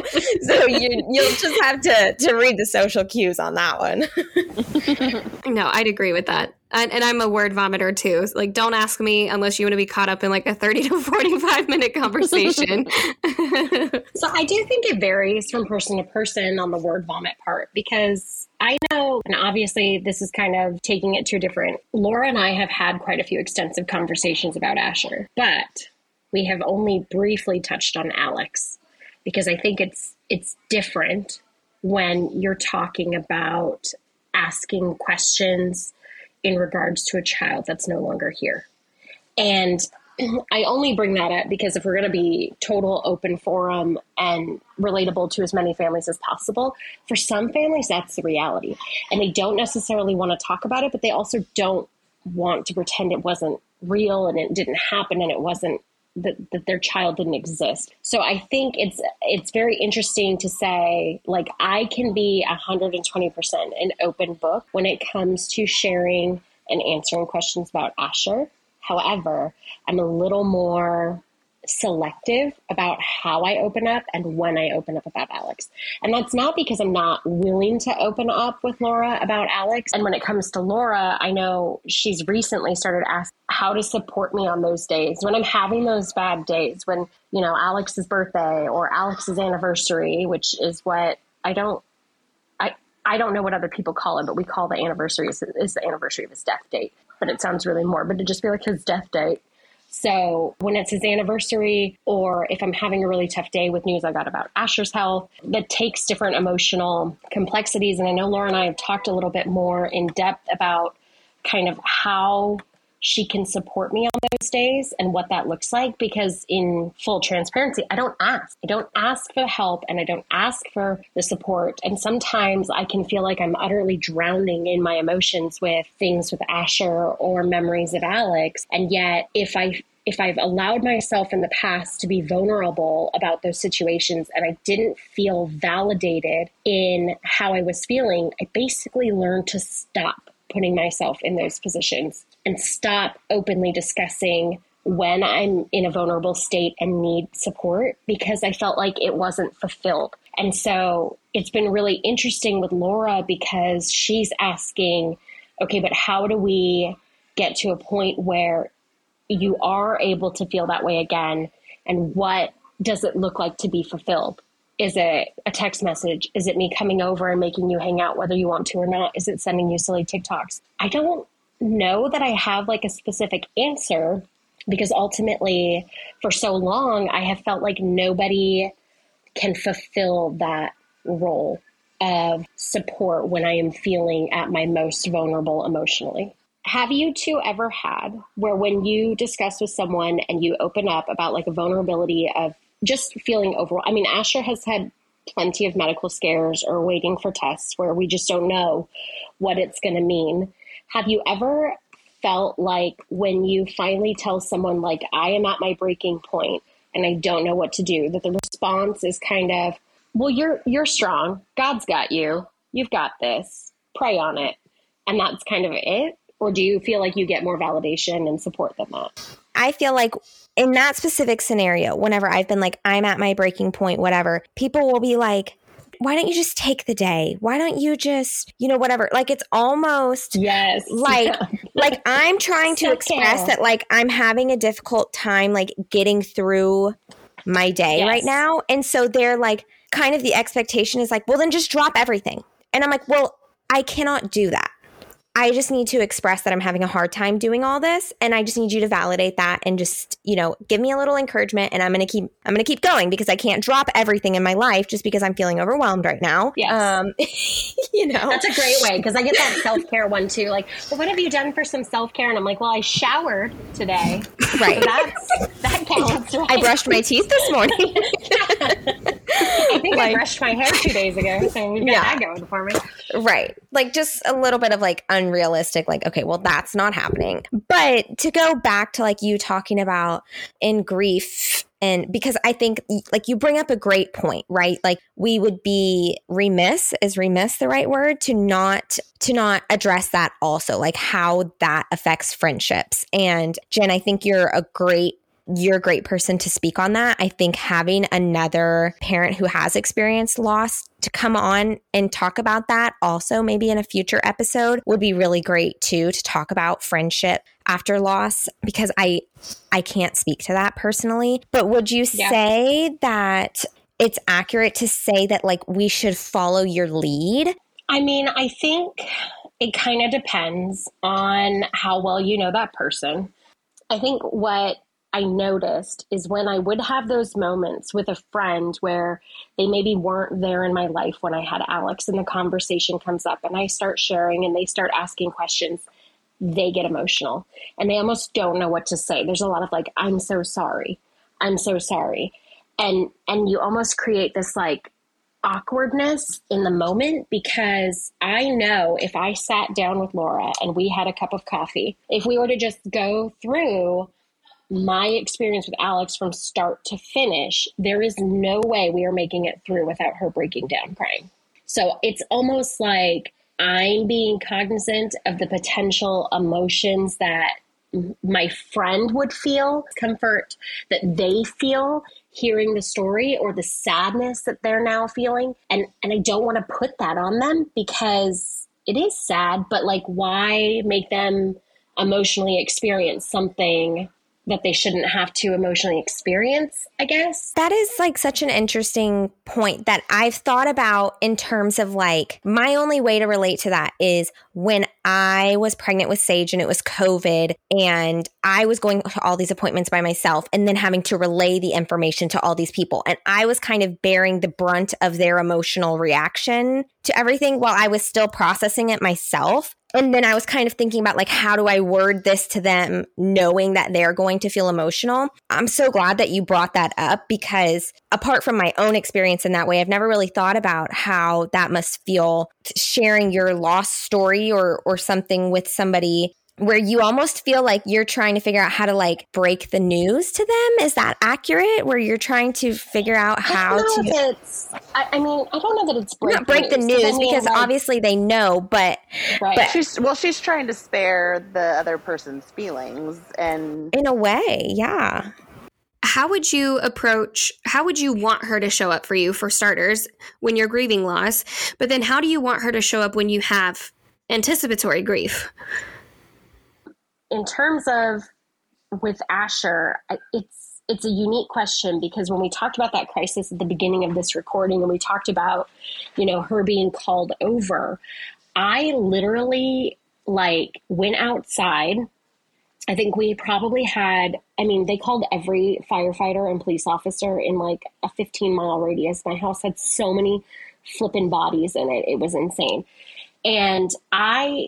Speaker 1: So you'll just have to read the social cues on that one.
Speaker 2: No, I'd agree with that. And I'm a word vomiter too. Like, don't ask me unless you want to be caught up in like a 30 to 45 minute conversation.
Speaker 4: So I do think it varies from person to person on the word vomit part, because I know, and obviously this is kind of taking it to a different, Laura and I have had quite a few extensive conversations about Asher, but we have only briefly touched on Alex, because I think it's different when you're talking about asking questions in regards to a child that's no longer here. And I only bring that up because if we're going to be total open forum and relatable to as many families as possible, for some families, that's the reality. And they don't necessarily want to talk about it, but they also don't want to pretend it wasn't real and it didn't happen and it wasn't that their child didn't exist. So I think it's very interesting to say, like, I can be 120% an open book when it comes to sharing and answering questions about Asher. However, I'm a little more selective about how I open up and when I open up about Alex. And that's not because I'm not willing to open up with Laura about Alex. And when it comes to Laura, I know she's recently started asking how to support me on those days when I'm having those bad days, when, Alex's birthday or Alex's anniversary, which is what I don't know what other people call it, but we call the anniversary is the anniversary of his death date. But it sounds really morbid to just be like his death date. So when it's his anniversary, or if I'm having a really tough day with news I got about Asher's health, that takes different emotional complexities. And I know Laura and I have talked a little bit more in depth about kind of how she can support me on those days and what that looks like, because in full transparency, I don't ask for the help, and I don't ask for the support. And sometimes I can feel like I'm utterly drowning in my emotions with things with Asher or memories of Alex. And yet if I've allowed myself in the past to be vulnerable about those situations and I didn't feel validated in how I was feeling, I basically learned to stop putting myself in those positions and stop openly discussing when I'm in a vulnerable state and need support, because I felt like it wasn't fulfilled. And so it's been really interesting with Laura, because she's asking, okay, but how do we get to a point where you are able to feel that way again? And what does it look like to be fulfilled? Is it a text message? Is it me coming over and making you hang out whether you want to or not? Is it sending you silly TikToks? I don't know that I have like a specific answer, because ultimately for so long I have felt like nobody can fulfill that role of support when I am feeling at my most vulnerable emotionally. Have you two ever had where when you discuss with someone and you open up about like a vulnerability of just feeling overwhelmed? I mean, Asher has had plenty of medical scares or waiting for tests where we just don't know what it's going to mean. Have you ever felt like when you finally tell someone like, I am at my breaking point and I don't know what to do, that the response is kind of, well, you're strong. God's got you. You've got this. Pray on it. And that's kind of it? Or do you feel like you get more validation and support than that?
Speaker 1: I feel like in that specific scenario, whenever I've been like, I'm at my breaking point, whatever, people will be like, why don't you just take the day? Why don't you just, whatever? Like, it's almost like I'm trying to express that like I'm having a difficult time like getting through my day right now. And so they're like, kind of the expectation is like, well, then just drop everything. And I'm like, well, I cannot do that. I just need to express that I'm having a hard time doing all this, and I just need you to validate that and just, give me a little encouragement, and I'm going to keep going, because I can't drop everything in my life just because I'm feeling overwhelmed right now.
Speaker 4: Yes. That's a great way, because I get that self-care one too. Like, well, what have you done for some self-care? And I'm like, well, I showered today.
Speaker 1: Right.
Speaker 4: So that counts, right?
Speaker 1: I brushed my teeth this morning.
Speaker 4: I think I brushed my hair 2 days ago, so we've got that going for me.
Speaker 1: Right. Like, just a little bit of like unrealistic, like, okay, well, that's not happening. But to go back to like you talking about in grief, and because I think like you bring up a great point, right? Like, we would be remiss, is remiss the right word, to not address that also, like how that affects friendships. And Jen, I think you're a great person to speak on that. I think having another parent who has experienced loss to come on and talk about that also maybe in a future episode would be really great too, to talk about friendship after loss, because I can't speak to that personally. But would you say that it's accurate to say that like we should follow your lead?
Speaker 4: I mean, I think it kind of depends on how well you know that person. I think what I noticed is when I would have those moments with a friend where they maybe weren't there in my life when I had Alex, and the conversation comes up and I start sharing and they start asking questions, they get emotional and they almost don't know what to say. There's a lot of like, I'm so sorry. I'm so sorry. And you almost create this like awkwardness in the moment, because I know if I sat down with Laura and we had a cup of coffee, if we were to just go through my experience with Alex from start to finish, there is no way we are making it through without her breaking down crying. So it's almost like I'm being cognizant of the potential emotions that my friend would feel, comfort that they feel hearing the story, or the sadness that they're now feeling. And I don't want to put that on them, because it is sad, but like, why make them emotionally experience something that they shouldn't have to emotionally experience, I guess.
Speaker 1: That is like such an interesting point that I've thought about in terms of like, my only way to relate to that is when I was pregnant with Sage and it was COVID and I was going to all these appointments by myself and then having to relay the information to all these people. And I was kind of bearing the brunt of their emotional reaction to everything while I was still processing it myself. And then I was kind of thinking about like, how do I word this to them knowing that they're going to feel emotional? I'm so glad that you brought that up because apart from my own experience in that way, I've never really thought about how that must feel sharing your lost story or something with somebody where you almost feel like you're trying to figure out how to like break the news to them. Is that accurate? Where you're trying to figure out how to...
Speaker 4: I mean, I don't know that it's
Speaker 1: not break the news because like, obviously they know, but...
Speaker 4: Right.
Speaker 1: But
Speaker 3: she's trying to spare the other person's feelings and...
Speaker 1: In a way, yeah.
Speaker 2: How would you want her to show up for you, for starters, when you're grieving loss? But then how do you want her to show up when you have anticipatory grief?
Speaker 4: In terms of with Asher, it's a unique question because when we talked about that crisis at the beginning of this recording and we talked about, her being called over, I literally like went outside. I think we probably had, they called every firefighter and police officer in like a 15-mile radius. My house had so many flippin' bodies in it. It was insane. And I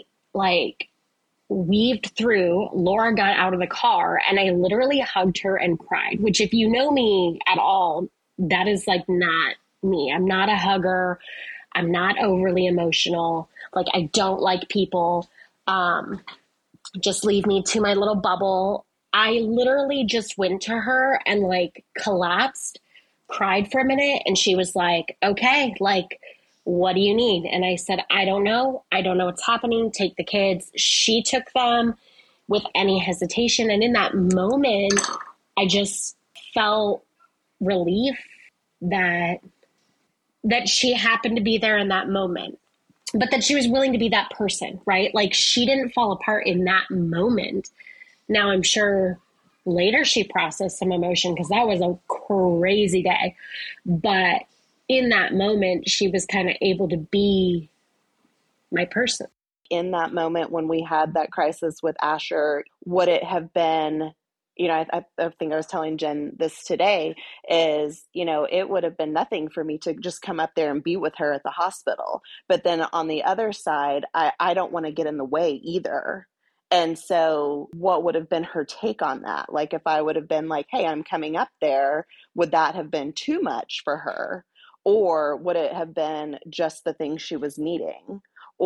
Speaker 4: weaved through. Laura got out of the car and I literally hugged her and cried, which if you know me at all, that is like not me. I'm not a hugger. I'm not overly emotional. Like I don't like people. Just leave me to my little bubble. I literally just went to her and like collapsed, cried for a minute. And she was like, okay, like, what do you need? And I said, I don't know. I don't know what's happening. Take the kids. She took them with any hesitation. And in that moment, I just felt relief that she happened to be there in that moment, but that she was willing to be that person, right? Like she didn't fall apart in that moment. Now I'm sure later she processed some emotion because that was a crazy day, but in that moment, she was kind of able to be my person.
Speaker 3: In that moment when we had that crisis with Asher, would it have been, I think I was telling Jen this today, is, it would have been nothing for me to just come up there and be with her at the hospital. But then on the other side, I don't want to get in the way either. And so what would have been her take on that? Like if I would have been like, hey, I'm coming up there, would that have been too much for her? Or would it have been just the thing she was needing?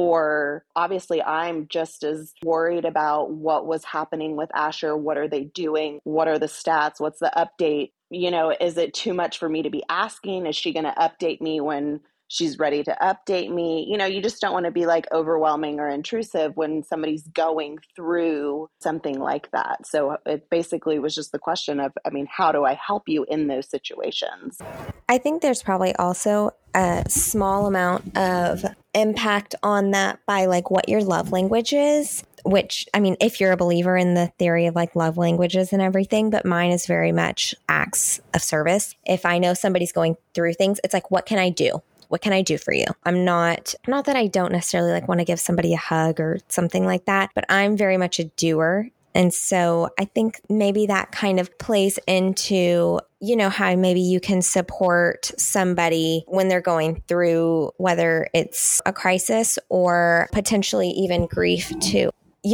Speaker 3: Or obviously I'm just as worried about what was happening with Asher. What are they doing? What are the stats? What's the update? Is it too much for me to be asking? Is she going to update me when she's ready to update me? You just don't want to be like overwhelming or intrusive when somebody's going through something like that. So it basically was just the question of, how do I help you in those situations?
Speaker 1: I think there's probably also a small amount of impact on that by like what your love language is, which, if you're a believer in the theory of like love languages and everything, but mine is very much acts of service. If I know somebody's going through things, it's like, what can I do? What can I do for you? I'm not that I don't necessarily like want to give somebody a hug or something like that, but I'm very much a doer. And so I think maybe that kind of plays into, how maybe you can support somebody when they're going through, whether it's a crisis or potentially even grief too.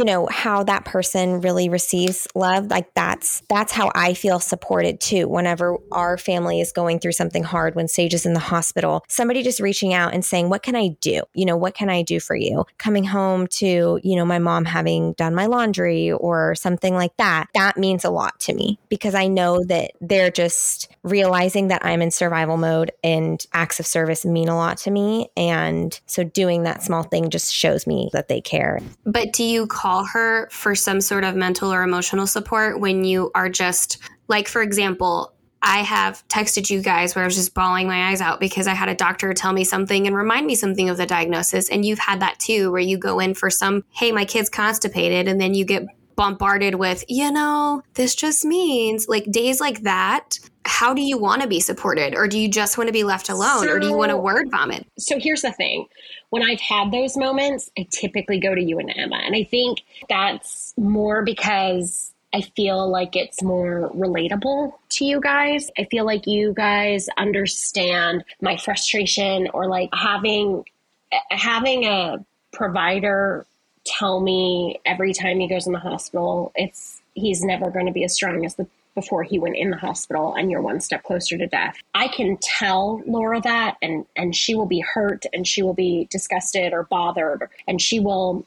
Speaker 1: How that person really receives love. Like that's how I feel supported too. Whenever our family is going through something hard, when Sage is in the hospital, somebody just reaching out and saying, what can I do? What can I do for you? Coming home to, my mom having done my laundry or something like that. That means a lot to me because I know that they're just realizing that I'm in survival mode and acts of service mean a lot to me. And so doing that small thing just shows me that they care.
Speaker 2: But do you call her for some sort of mental or emotional support when you are just, like, for example, I have texted you guys where I was just bawling my eyes out because I had a doctor tell me something and remind me something of the diagnosis. And you've had that too, where you go in for some, hey, my kid's constipated, and then you get bombarded with, this just means like days like that. How do you want to be supported? Or do you just want to be left alone? Or do you want to word vomit?
Speaker 4: So here's the thing. When I've had those moments, I typically go to you and Emma. And I think that's more because I feel like it's more relatable to you guys. I feel like you guys understand my frustration, or like having a provider tell me every time he goes in the hospital, he's never going to be as strong as before he went in the hospital, and you're one step closer to death. I can tell Laura that, and she will be hurt, and she will be disgusted or bothered, and she will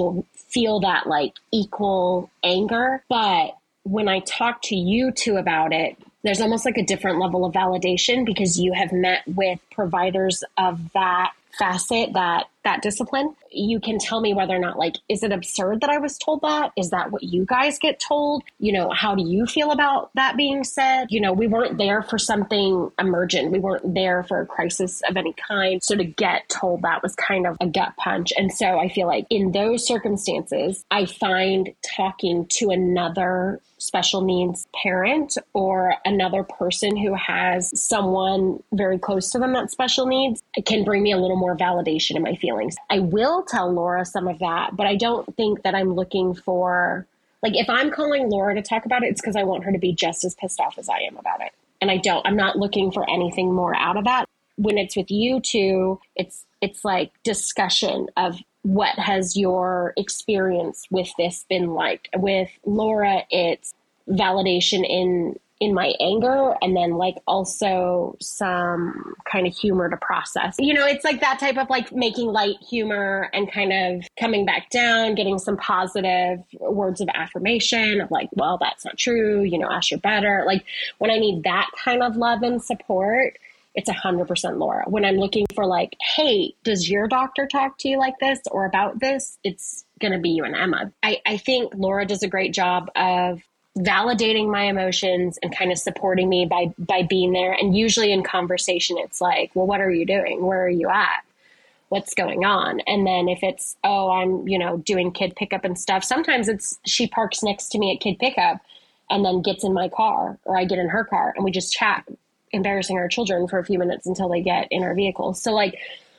Speaker 4: feel that like equal anger. But when I talk to you two about it, there's almost like a different level of validation, because you have met with providers of that facet, that discipline. You can tell me whether or not, like, is it absurd that I was told that? Is that what you guys get told? How do you feel about that being said? We weren't there for something emergent. We weren't there for a crisis of any kind. So to get told that was kind of a gut punch. And so I feel like in those circumstances, I find talking to another special needs parent or another person who has someone very close to them that's special needs, it can bring me a little more validation in my feelings. I will tell Laura some of that, but I don't think that I'm looking for, like, if I'm calling Laura to talk about it, it's because I want her to be just as pissed off as I am about it. And I'm not looking for anything more out of that. When it's with you two, it's like discussion of what has your experience with this been like. With Laura, it's validation in my anger, and then like also some kind of humor to process. It's like that type of like making light humor and kind of coming back down, getting some positive words of affirmation of like, well, that's not true, Ash, you're better. Like when I need that kind of love and support, it's 100% Laura. When I'm looking for like, hey, does your doctor talk to you like this or about this? It's going to be you and Emma. I think Laura does a great job of validating my emotions and kind of supporting me by being there. And usually in conversation, it's like, well, what are you doing? Where are you at? What's going on? And then if it's, I'm, doing kid pickup and stuff, sometimes it's, she parks next to me at kid pickup and then gets in my car, or I get in her car and we just chat, embarrassing our children for a few minutes until they get in our vehicle. So like,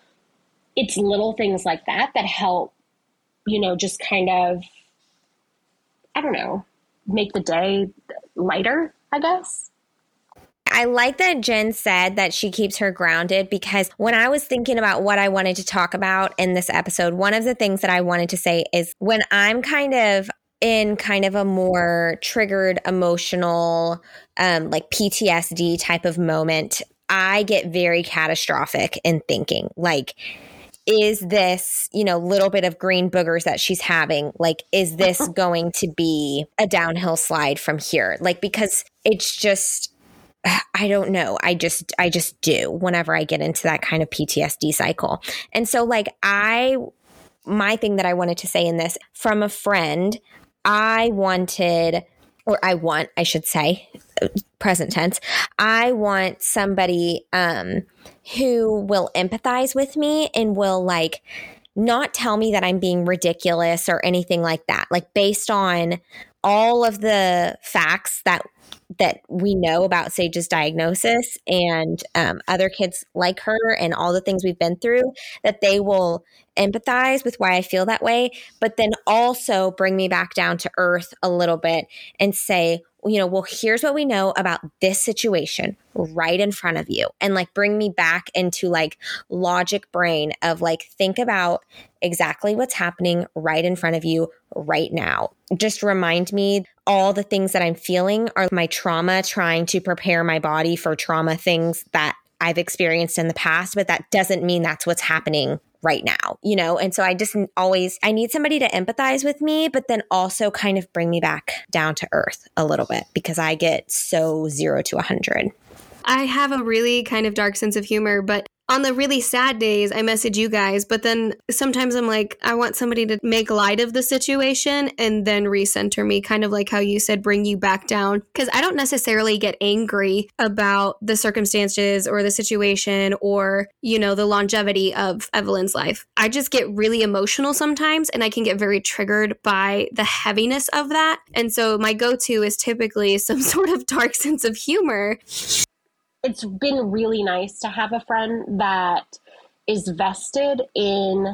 Speaker 4: it's little things like that help, just kind of, I don't know, make the day lighter, I guess.
Speaker 1: I like that Jen said that she keeps her grounded, because when I was thinking about what I wanted to talk about in this episode, one of the things that I wanted to say is when I'm kind of in kind of a more triggered, emotional, like PTSD type of moment, I get very catastrophic in thinking like, is this, little bit of green boogers that she's having, like, is this going to be a downhill slide from here? Like, because it's just, I don't know. I just do whenever I get into that kind of PTSD cycle. And so like my thing that I wanted to say in this from a friend, I should say, present tense, I want somebody who will empathize with me and will like not tell me that I'm being ridiculous or anything like that. Like based on all of the facts that we know about Sage's diagnosis and other kids like her and all the things we've been through, that they will empathize with why I feel that way, but then also bring me back down to earth a little bit and say, well, here's what we know about this situation right in front of you. And like bring me back into like logic brain of like, think about exactly what's happening right in front of you right now. Just remind me all the things that I'm feeling are my trauma, trying to prepare my body for trauma things that I've experienced in the past, but that doesn't mean that's what's happening right now, And so I need somebody to empathize with me, but then also kind of bring me back down to earth a little bit, because I get so 0 to 100.
Speaker 2: I have a really kind of dark sense of humor, but on the really sad days, I message you guys, but then sometimes I'm like, I want somebody to make light of the situation and then recenter me, kind of like how you said, bring you back down. Because I don't necessarily get angry about the circumstances or the situation or, you know, the longevity of Evelyn's life. I just get really emotional sometimes, and I can get very triggered by the heaviness of that. And so my go-to is typically some sort of dark sense of humor.
Speaker 4: It's been really nice to have a friend that is vested in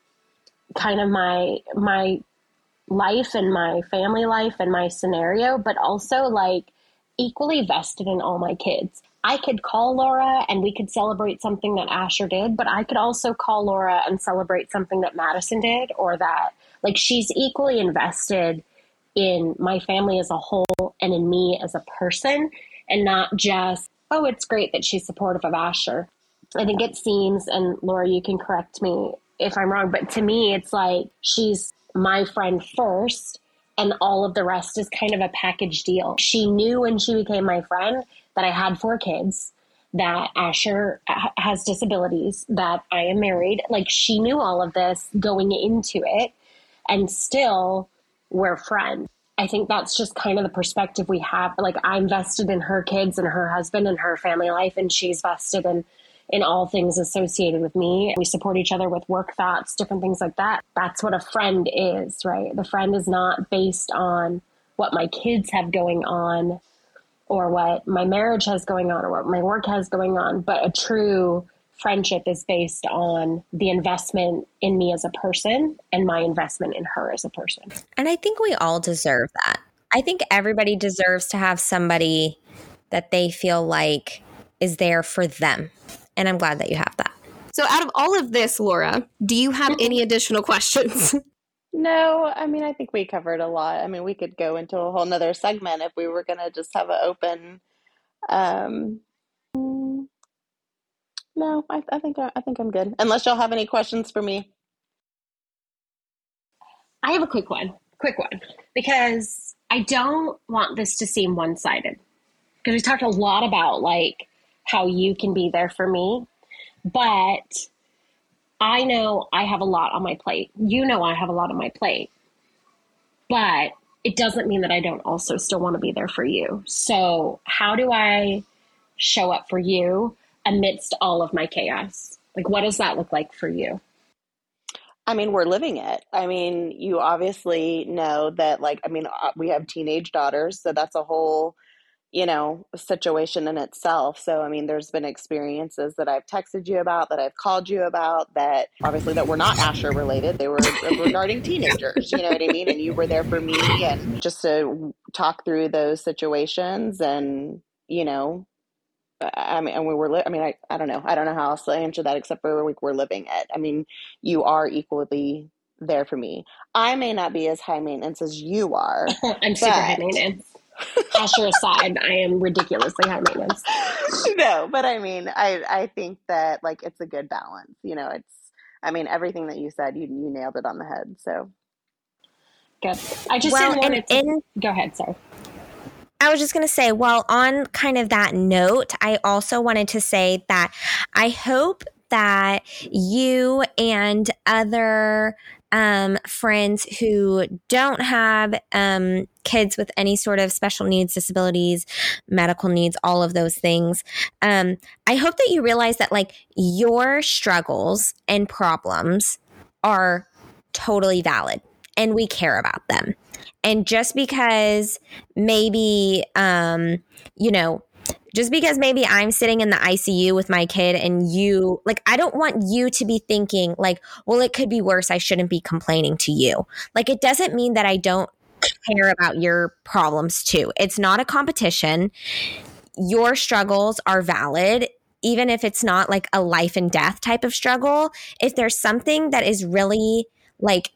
Speaker 4: kind of my life and my family life and my scenario, but also like equally vested in all my kids. I could call Laura and we could celebrate something that Asher did, but I could also call Laura and celebrate something that Madison did, or that like she's equally invested in my family as a whole and in me as a person, and not just, oh, it's great that she's supportive of Asher. I think it seems, and Laura, you can correct me if I'm wrong, but to me, it's like she's my friend first, and all of the rest is kind of a package deal. She knew when she became my friend that I had 4 kids, that Asher has disabilities, that I am married. Like, she knew all of this going into it, and still we're friends. I think that's just kind of the perspective we have. Like, I'm vested in her kids and her husband and her family life, and she's vested in all things associated with me. We support each other with work thoughts, different things like that. That's what a friend is, right? The friend is not based on what my kids have going on or what my marriage has going on or what my work has going on, but a true friendship is based on the investment in me as a person and my investment in her as a person.
Speaker 1: And I think we all deserve that. I think everybody deserves to have somebody that they feel like is there for them. And I'm glad that you have that.
Speaker 2: So out of all of this, Laura, do you have any additional questions?
Speaker 3: No, I mean, I think we covered a lot. I mean, we could go into a whole nother segment if we were going to just have an open, no, I think I'm good. Unless y'all have any questions for me.
Speaker 4: I have a quick one, because I don't want this to seem one-sided. Because we talked a lot about like how you can be there for me, but I know I have a lot on my plate. You know I have a lot on my plate, but it doesn't mean that I don't also still want to be there for you. So how do I show up for you amidst all of my chaos? Like, what does that look like for you?
Speaker 3: I mean, we're living it. I mean, you obviously know that, like, I mean, we have teenage daughters, so that's a whole, you know, situation in itself. So, I mean, there's been experiences that I've texted you about, that I've called you about, that obviously that were not Asher related. They were regarding teenagers, you know what I mean? And you were there for me, and just to talk through those situations. And, you know, I mean, and we were, I don't know how else to answer that except for we're living it. I mean, you are equally there for me. I may not be as high maintenance as you are.
Speaker 4: I'm super high maintenance. Asher aside, I am ridiculously high maintenance.
Speaker 3: No, but I mean, I think that like it's a good balance. You know, I mean, everything that you said, you nailed it on the head. So
Speaker 4: good. I just didn't want to. Go ahead, sorry.
Speaker 1: I was just going to say, well, on kind of that note, I also wanted to say that I hope that you and other friends who don't have kids with any sort of special needs, disabilities, medical needs, all of those things, I hope that you realize that like your struggles and problems are totally valid and we care about them. And just because maybe, just because maybe I'm sitting in the ICU with my kid and you, like, I don't want you to be thinking like, well, it could be worse. I shouldn't be complaining to you. Like, it doesn't mean that I don't care about your problems too. It's not a competition. Your struggles are valid. Even if it's not like a life and death type of struggle, if there's something that is really like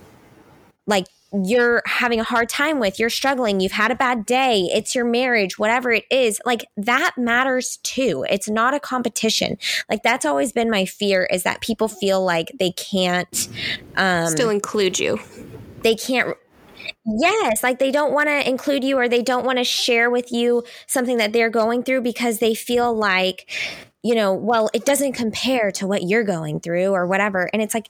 Speaker 1: you're having a hard time with, you're struggling, you've had a bad day, it's your marriage, whatever it is, like that matters too. It's not a competition. Like that's always been my fear, is that people feel like they can't
Speaker 2: still include you.
Speaker 1: They can't. Yes, like they don't want to include you, or they don't want to share with you something that they're going through because they feel like well, it doesn't compare to what you're going through or whatever. And it's like,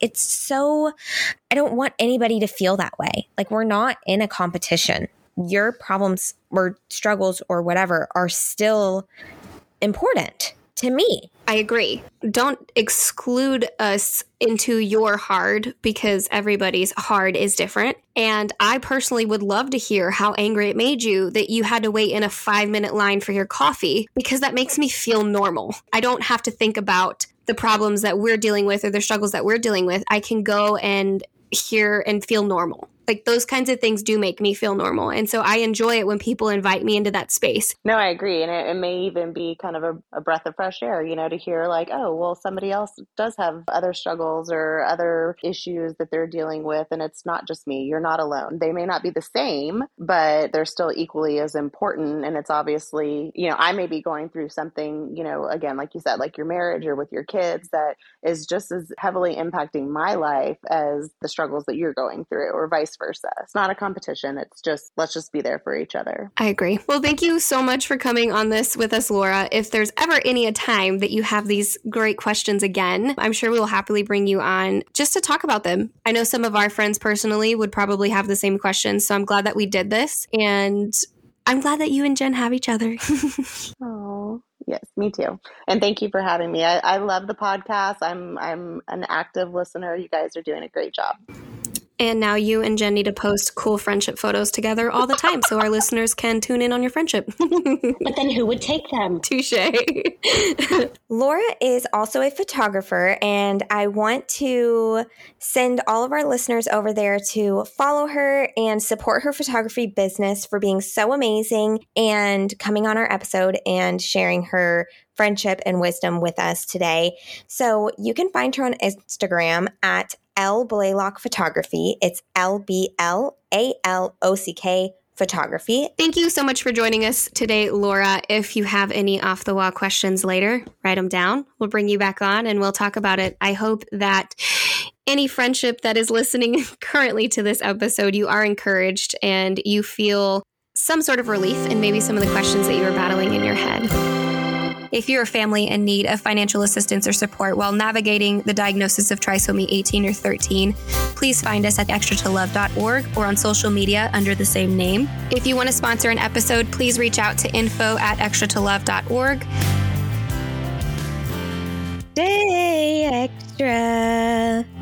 Speaker 1: I don't want anybody to feel that way. Like, we're not in a competition. Your problems or struggles or whatever are still important to me.
Speaker 2: I agree. Don't exclude us into your hard, because everybody's hard is different. And I personally would love to hear how angry it made you that you had to wait in a 5-minute line for your coffee, because that makes me feel normal. I don't have to think about the problems that we're dealing with or the struggles that we're dealing with. I can go and hear and feel normal. Like, those kinds of things do make me feel normal. And so I enjoy it when people invite me into that space.
Speaker 3: No, I agree. And it may even be kind of a breath of fresh air, to hear like, oh, well, somebody else does have other struggles or other issues that they're dealing with. And it's not just me. You're not alone. They may not be the same, but they're still equally as important. And it's obviously, I may be going through something, again, like you said, like your marriage or with your kids, that is just as heavily impacting my life as the struggles that you're going through, or vice versa. It's not a competition. It's just, let's just be there for each other.
Speaker 2: I agree. Well, thank you so much for coming on this with us, Laura. If there's ever a time that you have these great questions again, I'm sure we will happily bring you on just to talk about them. I know some of our friends personally would probably have the same questions. So I'm glad that we did this. And I'm glad that you and Jen have each other.
Speaker 3: Oh, yes, me too. And thank you for having me. I love the podcast. I'm an active listener. You guys are doing a great job.
Speaker 2: And now you and Jen need to post cool friendship photos together all the time so our listeners can tune in on your friendship.
Speaker 4: But then who would take them?
Speaker 2: Touche.
Speaker 1: Laura is also a photographer, and I want to send all of our listeners over there to follow her and support her photography business for being so amazing and coming on our episode and sharing her friendship and wisdom with us today. So you can find her on Instagram at L Blaylock Photography. It's LBLALOCK Photography.
Speaker 2: Thank you so much for joining us today, Laura. If you have any off the wall questions later, write them down. We'll bring you back on and we'll talk about it. I hope that any friendship that is listening currently to this episode, you are encouraged and you feel some sort of relief in maybe some of the questions that you are battling in your head. If you're a family in need of financial assistance or support while navigating the diagnosis of trisomy 18 or 13, please find us at extratolove.org or on social media under the same name. If you want to sponsor an episode, please reach out to info@extratolove.org.
Speaker 1: Stay extra.